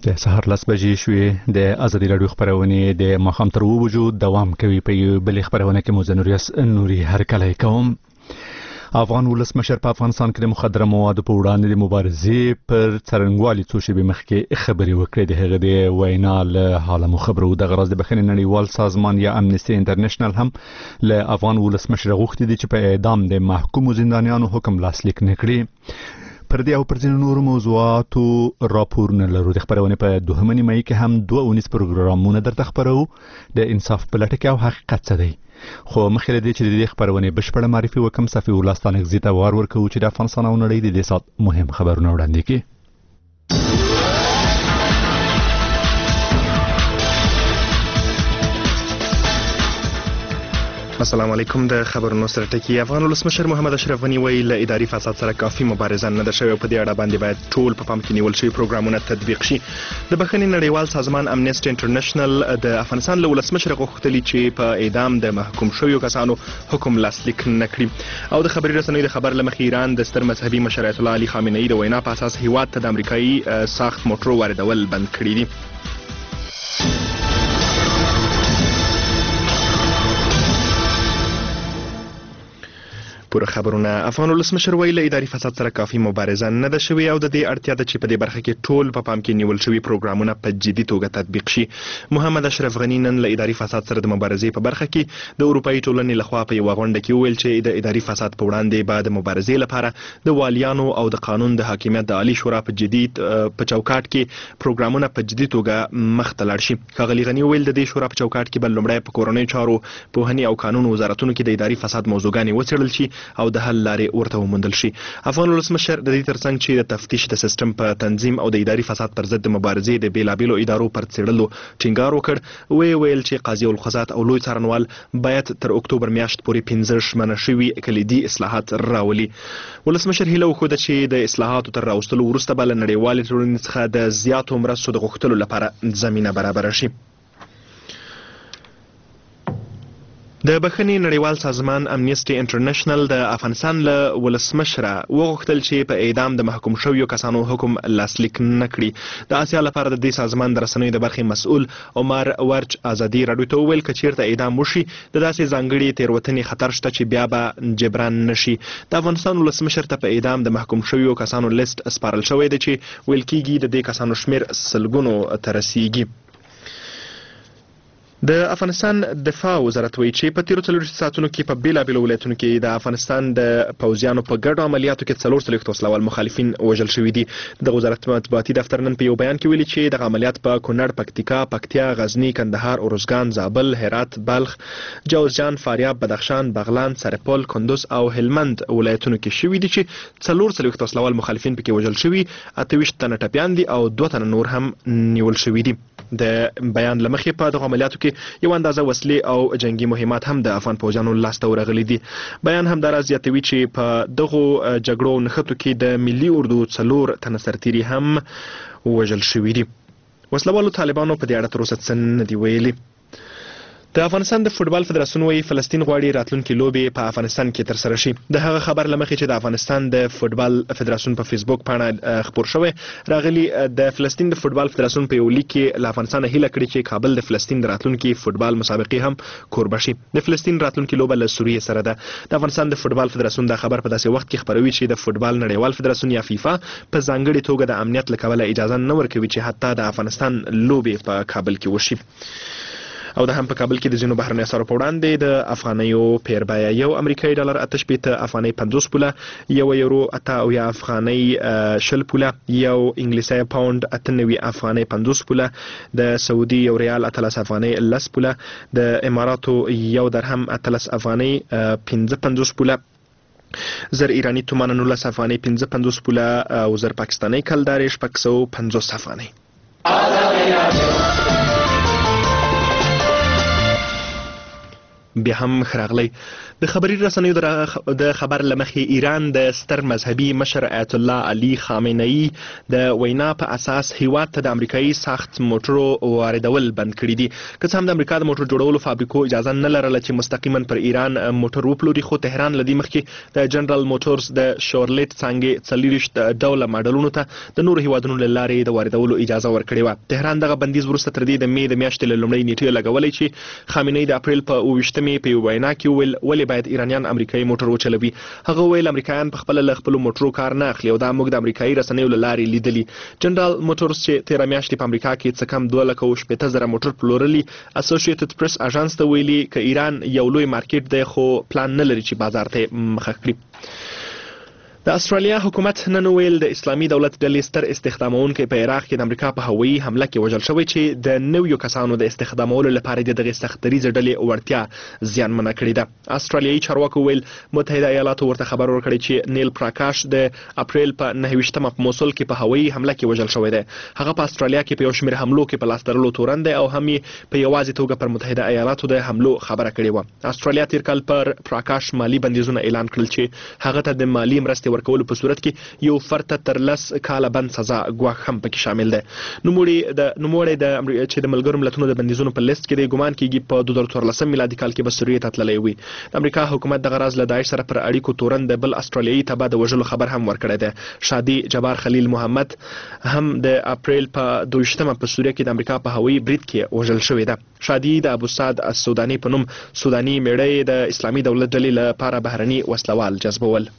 د سهار 10 بجې شوې د ازادي راډیو خبرونه د ماښام تر 2 بجو دوام کوي. په یو بل خبرونه کې مزنوریس نوري هرکلی کوم. افغان ولسمشر په افغانستان کې د مخدره موادو په وړاندې د مبارزې پر څرنګوالي څو شیبې مخکې خبرې وکړې. د هغه د وینا له حاله مو خبرو د غرض د بخښنې نړیوال سازمان یا امنیستي انټرنیشنل هم له افغان ولسمشر غوښتي دي چې په اعدام د محکوم زندانیانو حکم لاسلیک نکړي. پر دې او پر ځینو نورو موضوعاتو راپورونه لرو. د خبرونه په 2 مې کې هم 2 پروګرامونه درته خبرو د انصاف په لټه کې او حقیقت څه دی. خو مخکې له دې چې د دې خبرونه بشپړه معرفي وکم صفي الله ستانکزي ته وار ورکوو چې د افغانستان او نړۍ د دې سات مهم خبرونه وړاندې کړي. السلام علیکم. د خبرونو سره ټکی. افغان ولسمشر محمد اشرف غنی ویل له اداري فساد سره کافي مبارزه نه ده شوې. په دې اړه باندې باید ټول په پام کې نیول شوی پروګرامونه تطبیق شي. د بخښنې نړیوال سازمان امنیستي انټرنیشنل د افغانستان له ولسمشر غوښتلي چې په اعدام د محکوم شویو کسانو حکم لاسلیک نکړي. او د خبري رسنیو د خبر لمخې ایران د ستر مذهبي مشر آیت الله علي خامنه‌ای د وینا په اساس هیواد ته د امریکایي ساخت موټرو واردول بند کړي دي. پوره خبرونه. افغان ولسمشر ویل اداري فساد سره کافي مبارزه نه ده شوې او د دې اړتیا ده چې په دې برخه کې ټول په پام کې نیول شوی پروګرامونه په جدي توګه تطبیق شي. محمد اشرف غنی نن له اداري فساد سره د مبارزې په برخه کې د اروپאי ټولنې لخوا په یو غونډه کې ویل چې د اداري فساد په وړاندې بعد مبارزې لپاره د والیانو او د قانون د حاکمیت د عالی شورا په جدید په چوکاټ کې پروګرامونه په جدي توګه مخ ته لاړ شي. ښاغلي غنی ویل د دې شورا په چوکاټ کې بل لومړی په کورنۍ چارو پوهنې او قانون وزارتونو کې د اداري فساد موضوعګانې وڅېړل شي او د حل لارې ورته وموندل شي. افغان ولسمشر د دې ترڅنګ چې د تفتیش د سیستم په تنظیم او د اداري فساد پر ضد د مبارزې د بیلابیلو ادارو پر څېړلو ټینګار وکړ. ویل چې قاضي القضات او لوی څارنوال باید تر اکتوبر میاشت پورې 15 شمنه شوي کلیدي اصلاحات راولي. ولسمشر هیله وښوده چې د اصلاحاتو تر راوستلو وروسته به له نړیوالې ټولنې څخه د زیاتو مرستو د غوښتلو لپاره زمینه برابره شي. د بخښنې نړیوال سازمان امنیستي انټرنیشنل د افغانستان له ولسمشره وغوښتل چې په اعدام د محکوم شویو کسانو حکم لاسلیک نه کړي. د آسیا لپاره د دې سازمان د رسنیو د برخې مسؤل عمر ورچ ازادي راډیو ته وویل که چیرته اعدام وشي د داسې ځانګړي تېروتنې خطر شته چې بیا به جبران نشي. د افغانستان ولسمشر ته په اعدام د محکوم شویو کسانو لیست سپارل شوی دی چې ویل کېږي د دې کسانو شمیر سلګونو ته رسیږي. د افغانستان دفاع وزارت وایي چې په تیرو 40 ساعتونو کې په بیلابیلو ولایتونو کې د افغانستان د پوځیانو په ګډو عملیاتو کې 44 وسلوال مخالفین وژل شوي دي. د وزارت مطبوعاتي دفتر نن په یو بیان کې ویلي چې دغه عملیات په کونړ، پکتیکا، پکتیا، غزنی، کندهار، اروزګان، زابل، هرات، بلخ، جوزجان، فاریاب، بدخشان، بغلان، سرپل، کندوز او هلمند ولایتونو کې شوي دي چې 44 وسلوال مخالفین پکې وژل شوي، 28 تنه ټپیان دي او 2 تنه نور هم نیول شوي دي. د بیان لمخې په دغه عملیاتو کې یو اندازه وسلې او جنگي مهمات هم د افغان پوځیانو لاسته ورغلي دي. بیان همدارا زیاتوي چې په دغو جګړو نښتو کې د ملي اردو 4 تنه سرتیري هم وژل شوي دي. وسلوالو طالبانو په دې اړه تر اوسه څه نه دي ویلي. د افغانستان د فوټبال فدراسیون وایي فلسطین غواړي راتلونکي لوبې په افغانستان کې ترسره شي. د هغه خبر لمخې چې د افغانستان د فوټبال فدراسیون په فیسبوک پاڼه خپور شوی راغلی. د فلسطین د فوټبال فدراسیون په یو لیک کې له افغانستان هیله کړې چې کابل د فلسطین د راتلونکي فوټبال مسابقې هم کوربه شي. د فلسطین راتلونکي لوبه له سوریې سره ده. د افغانستان د فوټبال فدراسیون دا خبر په داسې وخت کې خبروي چې د فوټبال نړیوال فدراسیون یا فیفا په ځانګړي توګه د امنیت له کبله اجازه نه ورکوي چې حتی د افغانستان لوبې په کابل کې وشي. او د هم په کابل کې د ځینو بهرنیو اسعارو په وړاندې د افغانیو پیربایه یو امریکایي ډالر 8 افغانۍ 50 پوله، یو یورو 8 افغانۍ 20 پوله، یو انګلیسي پاوند 98 افغانۍ 50 پوله، د سعودي یو ریال 13 افغانۍ 10 پوله، د اماراتو یو درهم 13 افغانۍ 55 پوله، زر ایرانی تومان 19 افغانۍ 55 پوله او زر پاکستانی کلدار 650 افغانۍ. بیا هم خراغلی. د خبري رسنیو د خبر لمخې ایران د ستر مذهبي مشر آیت الله علي خامنه‌ای د وینا په اساس هیواد ته د امریکایي ساخت موټرو واردول بند کړي دي. که څه هم د امریکا د موټر جوړولو فابریکو اجازه نه لرله چې مستقیما پر ایران موټر وپلوري، خو تهران لدی مخکې د جنرال موټرز د شورلیټ څنګه 40 ډوله ماډلونو ته د نورو هیوادونو له لارې د واردولو اجازه ورکړې و. تهران دغه بندیز وروسته تر دې د می د میاشتې له لومړۍ نیټې لګولې چې خامنه‌ای د اپریل په 28مې په وینا کې ویل ولې باید ایرانیان امریکایي موټر وچلوي. هغه ویل امریکایان په خپل له خپل موټرو کار نه اخلي او دا موږ د امریکایي رسنیو له لارې لیدلی. جنرال موټرز چې 13 میاشتې په امریکا کې څه کم 2,80,000 موټر پلورلي، اسوسییټډ پریس اژانس ته ویلي ک ایران یو لوی مارکیټ دی خو پلان نه لري چې بازار ته مخه کړي. د استرالیا حکومت نن ویل د اسلامي دولت ډلې ستر استخدامونکي په عراق کې د امریکا په هوایي حمله کې وژل شوی چې د نویو کسانو د استخدامولو لپاره د دغه سختدریزه ډلې وړتیا زیانمنه کړې ده. استرالیایي چارواکو ویل متحده ایالاتو ورته خبر ورکړی چې نیل پراکاش د اپریل په 29مه په موصل کې په هوایي حمله کې وژل شوی دی. هغه په استرالیا کې په یو شمېر حملو کې په لاس درلو تورن دی او هم په یوازې توګه پر متحده ایالاتو د حملو خبره کړې و. استرالیا تیر کال پر پراکاش مالی بندیزونه اعلان کړل چې هغه ته د مالی مرستې ورکولو په صورت کې یو فرد تر 10 کاله بند سزا ګواښ هم پکې شامل دی. نوموړی چې د ملګرو ملتونو د بندیزونو په لیست کې دی ګمان کیږي په 2014 میلادي کال کې به سوریې ته تللی وي. د امریکا حکومت دغه راز له داعش سره پر اړیکو تورن د بل استرالیایي تبع د وژلو خبر هم ورکړی دی. شادي جبار خلیل محمد هم د اپریل په 22مه په سوریه کې د امریکا په هوایي برید کې وژل شوې ده. شادي د ابو سعد السوداني په نوم سوداني میړی د اسلامي دولت ډلې لپاره بهرني وسلوال جذبول.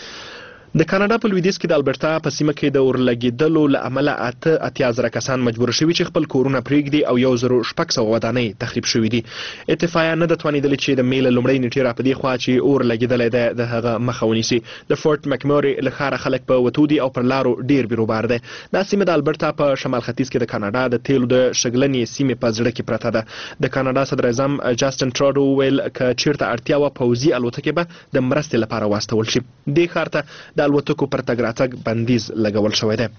د کاناډا په لویدیځ کې د البرټا په سیمه کې د اورلګیدلو له امله 8,000 کسان مجبور شوي چې خپل کورونه پرېږدي او 1,600 ودانۍ تخریب شوي دي. اتفاقیه نه ده توانېدلې چې د می له لومړۍ نیټې را په دې خوا چې اور لګېدلی دی د هغه مخه ونیسي. د فورټ مکموري له ښاره خلک په وتو دي او پر لارو ډیر بیروبار دی. دا سیمه د البرټا په شمال ختیځ کې د کاناډا د تیلو د شګلنې سیمې په زړه کې پرته ده. د کاناډا صدر اعظم جاستن ټراډو ویل که چیرته اړتیا وه پوځي الوتکې به د مرستې لپاره واستول شي. دې ښار ته د الوتکو پر تګ راتګ بندیز لګول شوی دی.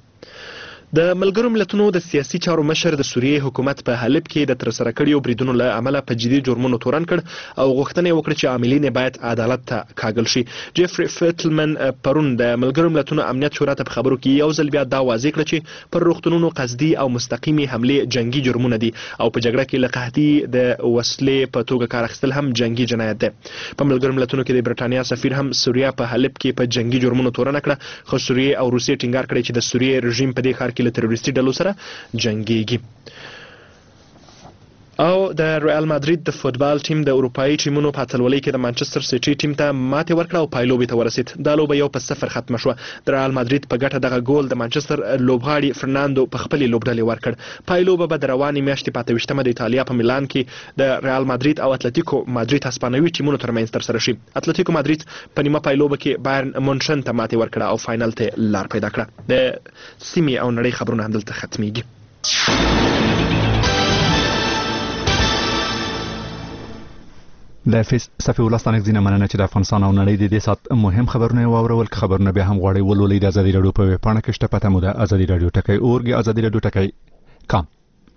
د ملګرو ملتونو د سیاسي چارو مشر د سوریې حکومت په حلب کې د ترسره کړیو بریدونو له امله په جدي جرمونو تورن کړ او غوښتنه یې وکړه چې عاملین باید عدالت ته کاږل شي. جیفري فټلمن پرون د ملګرو ملتونو امنیت شورا ته په خبرو کې یو ځل بیا دا واضح کړ چې پر روغتونونو قصدي او مستقیمي حملې جنگي جرمونه دي او په جګړه کې له قحطي د وسلې په توګه کار اخیستل هم جنگي جنایت دی. په ملګرو ملتونو کې د برټانیا سفیر هم سوریا په حلب کې په جنگي جرمونو تورن کړه، خو سوریې او روسیې ټینګار کړی چې د سوریې رژیم په دې ښار کې له تروریستي ډلو سره جنگيږي. او د ریال مادرید د فوتبال ټیم د اروپایي ټیمونو په اتلولۍ کې د مانچستر سیټي ټیم ته ماتې ورکړه او پایلوبې ته ورسید. دا لوبه 1-0 ختمه شوه. د ریال مادرید په ګټه دغه ګول د مانچستر لوبغاړي فرناندو په خپلې لوبډلې ورکړ. پایلوبه به د روانې میاشتې په 28مه د ایتالیا په میلان کې د ریال مادرید او اتلتیکو مادرید هسپانوي ټیمونو ترمنځ ترسره شي. اتلتیکو مادرید په نیمه پایلوبه کې بایرن مونشن ته ماتې ورکړه او فاینل ته لار پیدا کړه. د سیمې او نړۍ خبرونه همدلته ختميږي. د صفي الله ستانک زینه مننه چې د افغانستان او نړۍ د دې سات مهم خبرونه واورول. خبرونه به هم غواړي ولولې د ازادي رادیو په پاڼه کې شته پته مو د ازادي رادیو ټکی اورګي ازادي رادیو ټکی کام.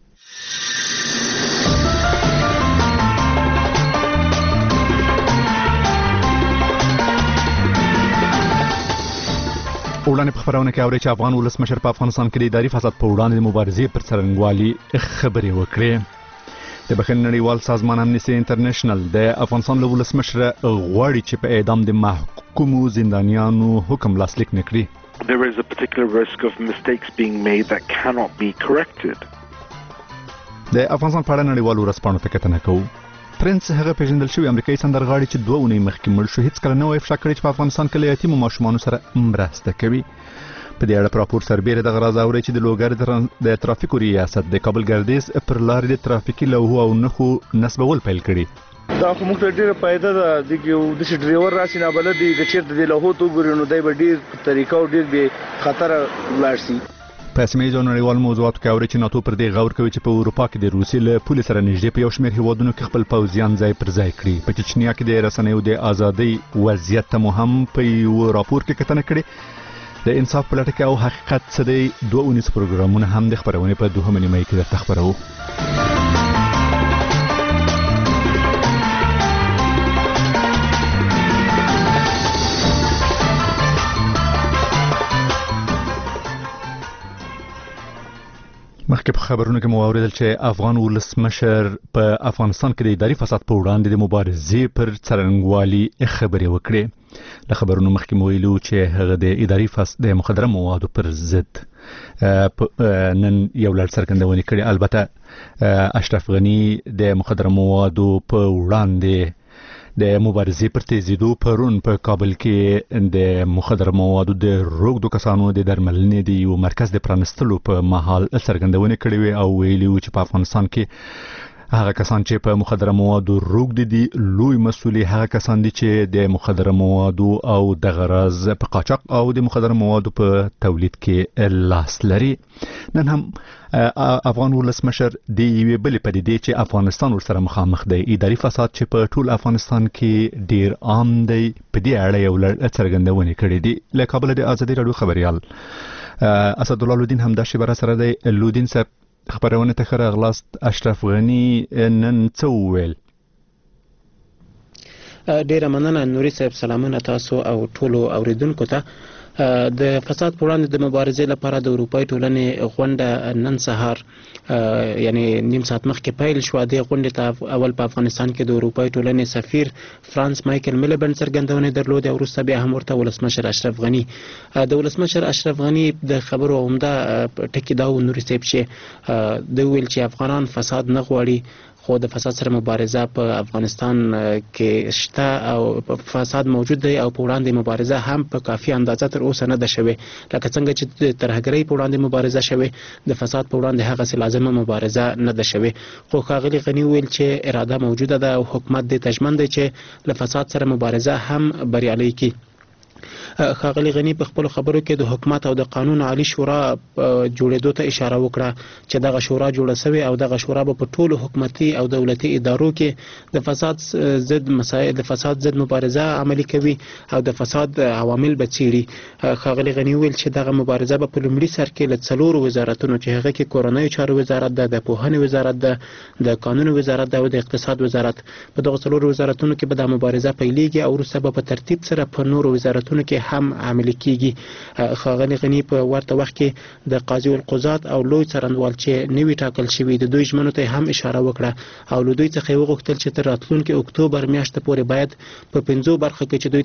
وړاندې په خبرونه کې اوري چې افغان ولسمشر په افغانستان کې د اداري فساد په وړاندې د مبارزې پر څرنګوالي خبرې وکړې. د بخښنې نړیوال سازمان امنیستي انټرنیشنل د افغانستان له ولسمشر غواړي چې په اعدام د محکومو زندانیانو حکم لاسلیک نه کړي. There is a particular risk of mistakes being made that cannot be corrected. د افغانستان په اړه نړیوالو ورځپاڼو ته کتنه کوو. پرنس هغه پیژندل شوی امریکایي سندرغاړي چې 2 اونۍ مخکې مړ شو هیڅ کله نه وایي افشا کړی چې په افغانستان کې له یتیمو ماشومانو سره مرسته کوي. په دې اړه راپور سربېره دغه راز اوري چې د لوګر د ترافیکو ریاست د کابل ګردیز پر لارې د ترافیکي لوحو او نښو نصبول پیل کړي. دا خو موږ ته ډیره فائدہ ده د ډرایور راشي نه بلد دي چې چیرته د لوحو تو ګوري نو دای به ډیر طریقو ډیر به خطر لاړ شي. په سیمه ییزو نړیوال موضوعاتو کې اوري چې ناتو پر دې غور کوي چې په اروپا کې د روسیې له پولې سره نږدې په یو شمېر هیوادونو کې خپل پوځیان ځای پر ځای کړي. په چچنیا کې د رسنیو د ازادۍ وضعیت ته مو هم په یو راپور کې کتنه کړې. د انصاف په لټه کې او حقیقت څه دی 2 اونیز پروګرامونه هم د خبرونې په 2 نیمه کې درته خبرو. مخکې په خبرونو کې مو اوریدل چې افغان ولسمشر په افغانستان کې د اداري فساد په وړاندې د مبارزې پر څرنګوالي خبرې وکړې. له خبرونو مخکې مو ویلو چې هغه د اداري فساد د مخدره موادو پر ضد نن یو لړ څرګندونې کړې. البته اشرف غنی د مخدره موادو په وړاندې د مبارزې پر تیزیدو پرون په کابل کې د مخدره موادو د روږدو کسانو د درملنې د یو مرکز د پرانستلو په مهال څرګندونې کړې وې او ویلي و چې په افغانستان کې هغه کسان چې په مخدره موادو روږدي دي لوی مسؤلي هغه کسان دي چې د مخدره موادو او د غرض په قاچاق او د مخدره موادو په تولید کې لاس لري. نن هم افغان ولسمشر د یوې بلې پدیدې چې افغانستان ورسره مخامخ دی اداري فساد چې په ټول افغانستان کې ډیر عام دی په دې اړه یو لړ څرګندونې کړې دي. له کابل د ازادي راډیو خبريال اسدالله لودین هم د شبر سره دی. لودین صاحب خبرونه ته خره غلاست اشرف غنی نن څه وویل؟ ډیره مننه نوري صاحب، سلامونه تاسو او ټولو اوریدونکو ته. د فساد په وړاندې د مبارزې لپاره د اروپای ټولنې غونډه نن سهار یعنی نیم ساعت مخکې پیل شو. د غونډې ته اول په افغانستان کې د اروپای ټولنې سفیر فرانس مایکل میلبرن څرګندونې درلودې او وروسته بیا هم ورته ولسمشر اشرف غنی. د ولسمشر اشرف غنی د خبرو عمده ټکی دا و نوري صاحب چې د ویل چې افغانان فساد نه غواړي خو د فساد سره مبارزه په افغانستان کې شته او فساد موجود دی او په وړاندې مبارزه هم په کافي اندازه تر اوسه نه ده شوې. لکه څنګه چې د ترهګرۍ په وړاندې مبارزه شوې د فساد په وړاندې هغه لازمه مبارزه نه ده شوې. خو ښاغلي غني ویل چې اراده موجوده ده او حکومت دې تضمن دی چې له فساد سره مبارزه هم بریالۍ کی. ښاغلي غني په خپل خبرو کې د حکومت او د قانون عالی شورا جوړېدو ته اشاره وکړه چې دغه شورا جوړه شوې او دغه شورا به په ټولو حکومتي او دولتي ادارو کې د فساد ضد مسایل د فساد ضد مبارزه عملي کوي او د فساد عوامل به څیړي. ښاغلي غني ویل چې دغه مبارزه به په لومړي سر کې له 4 وزارتونو چې هغه کې کورنۍ چارو وزارت ده، د پوهنې وزارت ده، د قانون وزارت ده او د اقتصاد وزارت، په دغه 4 وزارتونو کې به د مبارزه پیلېږي او وروسته به په ترتیب سره په نورو وزارتونو کې هم عملي کیږي. ښاغلي غني په ورته وخت کې د قاضي القضات او لوی څارنوال چې نوي ټاکل شوي د دوی ژمنو ته هم اشاره وکړه او له دوی څخه وغوښتل چې تر راتلونکي اکتوبر میاشتې پورې باید په 5 برخو کې چې دوی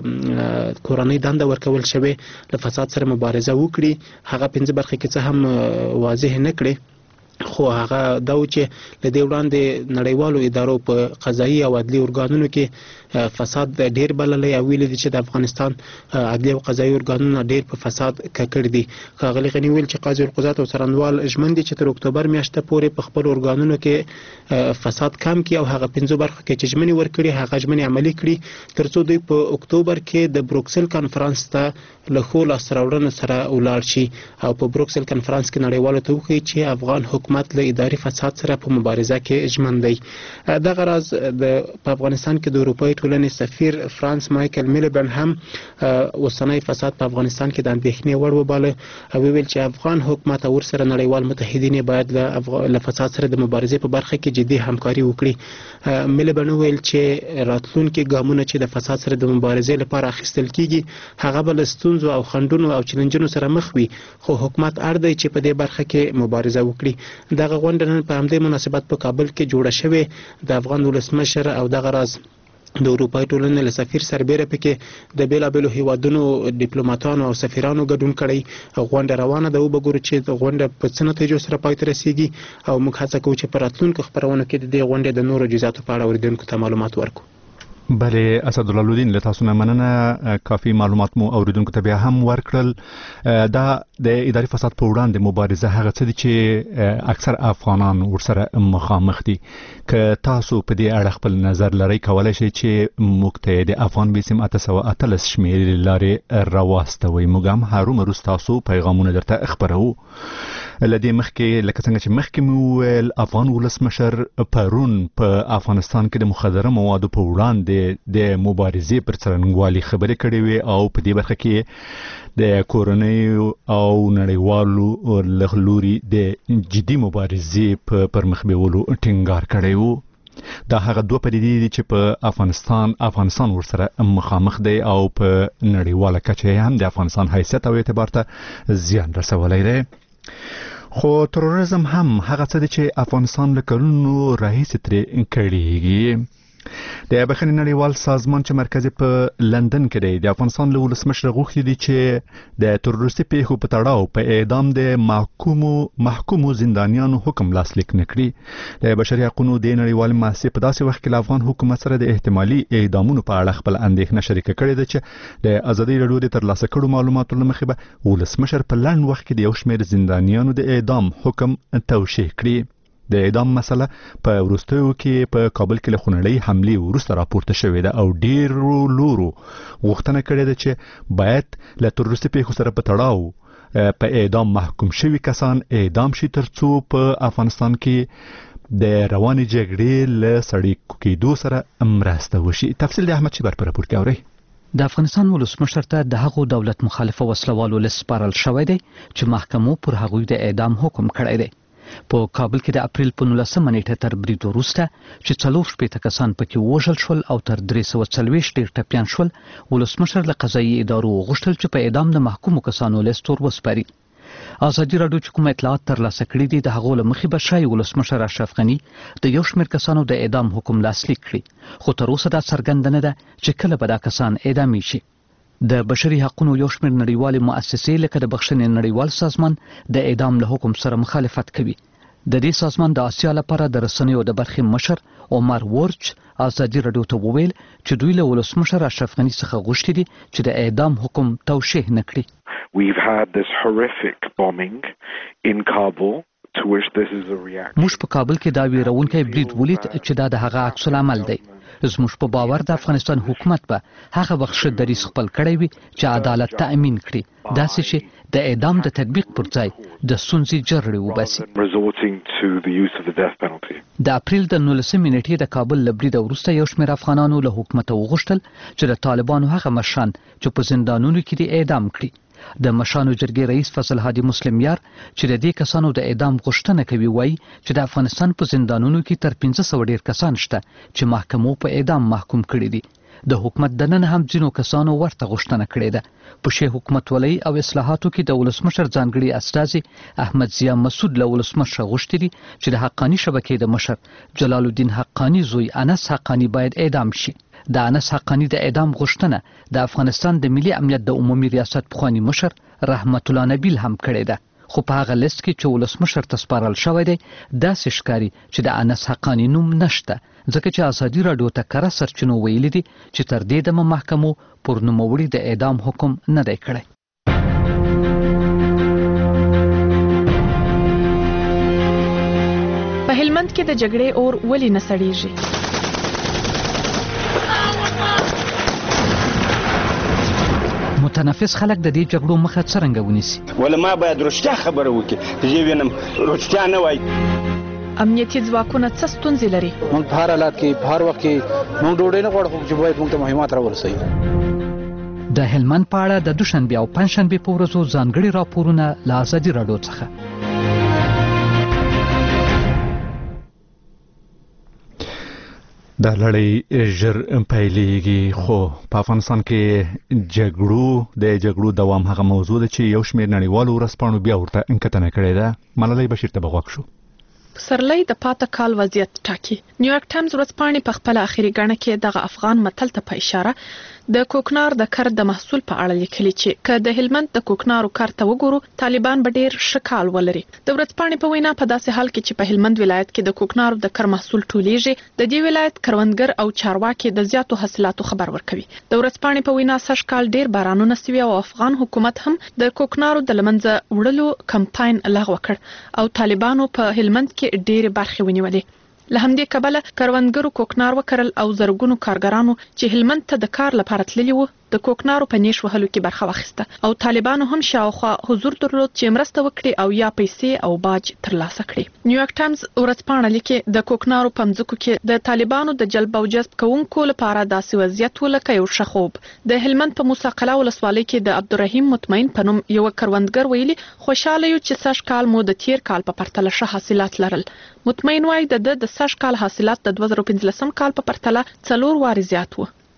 ته کورنۍ دنده ورکول شوی له فساد سره مبارزه وکړي. هغه 5 برخو کې څه هم واضح نه کړي خو هغه دا و چې له دې وړاندې نړیوالو ادارو په قضایي او عدلي ارګانونو کې فساد ډیر بللی او ویل دي چې د افغانستان عدلي او قضایي ارګانونه ډیر په فساد ککړ دي. ښاغلي غني ویل چې قاضي القضات او څارنوال ژمن دي چې تر اکتوبر میاشتې پورې په خپل ارګانونو کې فساد کم کړي او هغه 5 برخو کې چې ژمنې ورکړي هغه ژمنې عملي کړي ترڅو دوی په اکتوبر کې د بروکسل کانفرنس ته له ښو لاسته راوړنو سره ولاړ شي او په بروکسل کانفرنس کې نړیوالو ته وښیي چې افغان حکومت له اداري فساد سره په مبارزه کې ژمن دی. دغه راز په افغانستان کې د اروپای ټولنې سفیر فرانس مایکل میلبرن هم اوسنی فساد په افغانستان کې د اندېښنې وړ وباله او ویل چې افغان حکومت او ورسره نړیوال متحدین باید له فساد سره د مبارزې په برخه کې جدي همکاري وکړي. میلبرن ویل چې راتلونکي ګامونه چې د فساد سره د مبارزې لپاره اخیستل کیږي هغه به له ستونزو او خنډونو او چیلنجونو سره مخ وي خو حکومت اړ دی چې په دې برخه کې مبارزه وکړي. دغه غونډه نن په همدې مناسبت په کابل کې جوړه شوې. د افغان ولسمشر او دغه راز د اروپای ټولنې له سفیر سربیره پکې د بیلابیلو هیوادونو ډیپلوماټانو او سفیرانو ګډون کړی. غونډه روانه ده او وګورو چې د غونډه په څه نتیجو سره پای ته رسیږي او موږ هڅه کوو چې په راتلونکو خبرونو کې د دې غونډې د نورو جزئیاتو په اړه اوریدونکو ته معلومات ورکړو. بله اسدالله لودین له تاسو نه مننه. کافي معلومات مو اوریدونکو ته بیا هم ورکړل. دا د اداري فساد په وړاندې مبارزه هغه څه دي چې اکثر افغانان ورسره مخامخ دي. که تاسو په دې اړه خپل نظر لرئ کولای شئ چې موږ ته د افغان بیسیم 813 شمیرې لارې راواستوئ. موږ هم هرومرو تاسو پیغامونه درته خبرو. لدې مخکې لکه څنګه چې مخکې مو ویل افغان ولسمشر پرون په افغانستان کې د مخدره موادو په وړاندې د مبارزې پر څرنګوالي خبرې کړې وې او په دې برخه کې د کورنۍ او نړیوالو لوري د جدي مبارزې په پرمخ بیولو ټینګار کړی وو. دا هغه دوه پدیدې دي چې په افغانستان ورسره مخامخ دی او په نړیواله کچه هم د افغانستان حیثیت او اعتبار ته زیان رسولی دی. خو تروریزم هم هغه څه دی چې افغانستان له کلونو راهیسې ترې کړیږي. د بخښنې نړیوال سازمان چې مرکز په لندن کې دی د افغانستان له ولسمشر غوښتي دي چې د تروریستي پیښو په تړاو په اعدام د محکومو زندانیانو حکم لاسلیک نکړي. د بشري حقوقو د نړیوال مؤسسې په داسې وخت کې له افغان حکومت سره د احتمالي اعدامونو په اړه خپل اندېښنه شریکه کړې ده چې د ازادي راډیو د ترلاسه کړو معلوماتو له مخې به ولسمشر په لنډ وخت کې د یو شمېر زندانیانو د اعدام حکم توشیح کړي. د اعدام مسله په وروستیو کې په کابل کې له خونړۍ حملې وروسته راپورته شوې ده او ډیرو لورو غوښتنه کړې ده چې باید له تروریستي پیښو سره په تړاو په اعدام محکوم شوي کسان اعدام شي ترڅو په افغانستان کې د روانې جګړې له سړې کېدو سره مرسته وشي. تفصیل د احمد شیبر په راپور کې اورئ. د افغانستان ولسمشر ته د هغو دولت مخالفه وسلوالو لیست سپارل شوی دی چې محکمو پر هغوی د اعدام حکم کړی دی. په کابل کې د اپریل په 19 نیټه تر برید وروسته چې 4 کسان پکې وژل شول او تر 340 ډیر ټپیان شول، ولسمشر له قضایي ادارو غوښتل چې په اعدام د محکومو کسانو لیست وسپاري. ازادي راډیو چې کوم اطلاعات ترلاسه کړي دي د هغو له مخې به شای ولسمشر اشرف غني د یو شمېر کسانو د اعدام حکم لاسلیک کړي، خو تر اوسه دا څرګنده نه ده چې کله به دا کسان اعدامي شي. د بشري حقوقو یو شمېر نړیوالې مؤسسې لکه د بخښنې نړیوال سازمان د اعدام له حکم سره مخالفت کوي. د دې سازمان د آسیا لپاره د رسنیو د برخې مشر عمر ورچ ازادي راډیو ته وویل چې دوی له ولسمشر اشرف غني څخه غوښتي دي چې د اعدام حکم توشیح نکړي. We've had this horrific bombing in Kabul to which this is a reaction. موږ په کابل کې دا ویرونکی برید ولید چې دا د هغه عکس العمل دی. زموږ په باور د افغانستان حکومت به هغه وخت ښه دریځ خپل کړی وي چې عدالت تأمین کړي، داسې چې د اعدام د تطبیق پر ځای د ستونزې جرړې وباسي. د اپریل د 19 نیټې د کابل له بریده وروسته یو شمېر افغانانو له حکومته وغوښتل چې د طالبانو هغه مشران چې په زندانونو کې دي اعدام کړي. د مشرانو جرګې رئیس فضل هادي مسلم یار چې د دې کسانو د اعدام غوښتنه کوي وایي چې د افغانستان په زندانونو کې تر 1500 ډیر کسان شته چې محکمو په اعدام محکوم کړي دي. د حکومت دننه هم ځینو کسانو ورته غوښتنه کړې ده. په شی حکومت ولۍ او اصلاحاتو کې د ولسمشر ځانګړي استازي احمد ضیا مسعود له ولسمشر غوښتي دي چې د حقانی شبکې د مشر جلال الدین حقانی زوی انس حقانی باید اعدام شي. د انس حقانی د اعدام غوښتنه د افغانستان د ملي امنیت د عمومي ریاست پخوانی مشر رحمت الله نبیل هم کړې ده، خو په هغه لیست کې چې ولسمشر ته سپارل شوی دی داسې ښکاري چې د انس حقانی نوم نشته، ځکه چې ازادي راډیو ته کره سرچینو ویلي دي چې تر دې دمه محکمو پر نوموړي د اعدام حکم نه دی کړی. په هلمند کې د جګړې اور ولې نه سړیږي؟ متنفس خلک د دې جګړو مخه څرنګه ونیسي؟ ولې ما باید رښتیا خبره وکړي چې زه وینم رښتیا نه وایي. امنیتي ځواکونه څه ستونزې لري؟ موږ په هر حالت کې په هر وخت کې موږ ډوډۍ نه غواړو چې باید موږ ته مهمات راورسوي. د هلمند په اړه د دوشنبه او پنځشنبه په ورځو ځانګړي راپورونه له ازادي راډیو څخه. د لړۍ ژر پیلېږي، خو په افغانستان کې د جګړو دوام هغه موضوع ده چې یو شمېر نړیوالو ورځپاڼو بیا ورته انکتنه کړې ده. ملالۍ بشیر ته بغوږ شو. پسرلی د پاته کال وضعیت ټاکي. نیویارک ټایمز ورځپاڼې په خپل اخیری غاڼه کې دغه افغان متل ته په اشاره د کوکنار د کار د محصول په اړه لیکلي چې که د هلمند د کوکنارو کار ته وګورو طالبان به ډیر شکال ولري. د ورځپاڼې په وینا په داسې حال کې چې په هلمند ولایت کې د کوکنارو د کار محصول ټولیږي، د دې ولایت کروندګر او چارواکي د زیاتو حاصلاتو خبر ورکوي. د ورځپاڼې په وینا سږکال ډیر بارانونه سوي او افغان حکومت هم د کوکنارو د لمنځه وړلو کمپاین لغوه کړ او طالبانو په هلمند کې ډیر برخې ونیولې. له همدې کبله کروندګرو کوکنار وکرل او زرګونو کارګرانو چې هلمند ته د کار لپاره تللي وو د کوکنارو په نیش وهلو کې برخه واخیسته او طالبانو هم شاوخوا حضور درلود چې مرسته وکړي او یا پیسې او باج ترلاسه کړي. نیویارک ټایمز ورځپاڼه لیکي د کوکنارو په مځکو کې د طالبانو د جلب او جذب کوونکو لپاره داسې وضعیت ولکه یو ښه خوب. د هلمند په موسی قلعه ولسوالۍ کې د عبدالرحیم مطمئن په نوم یو کروندګر ویلي خوشاله یو چې سږکال مو د تیر کال په پرتله ښه حاصلات لرل. مطمئن وایي د سږکال حاصلات د 2015 کال په پرتله 4 وارې زیات وو.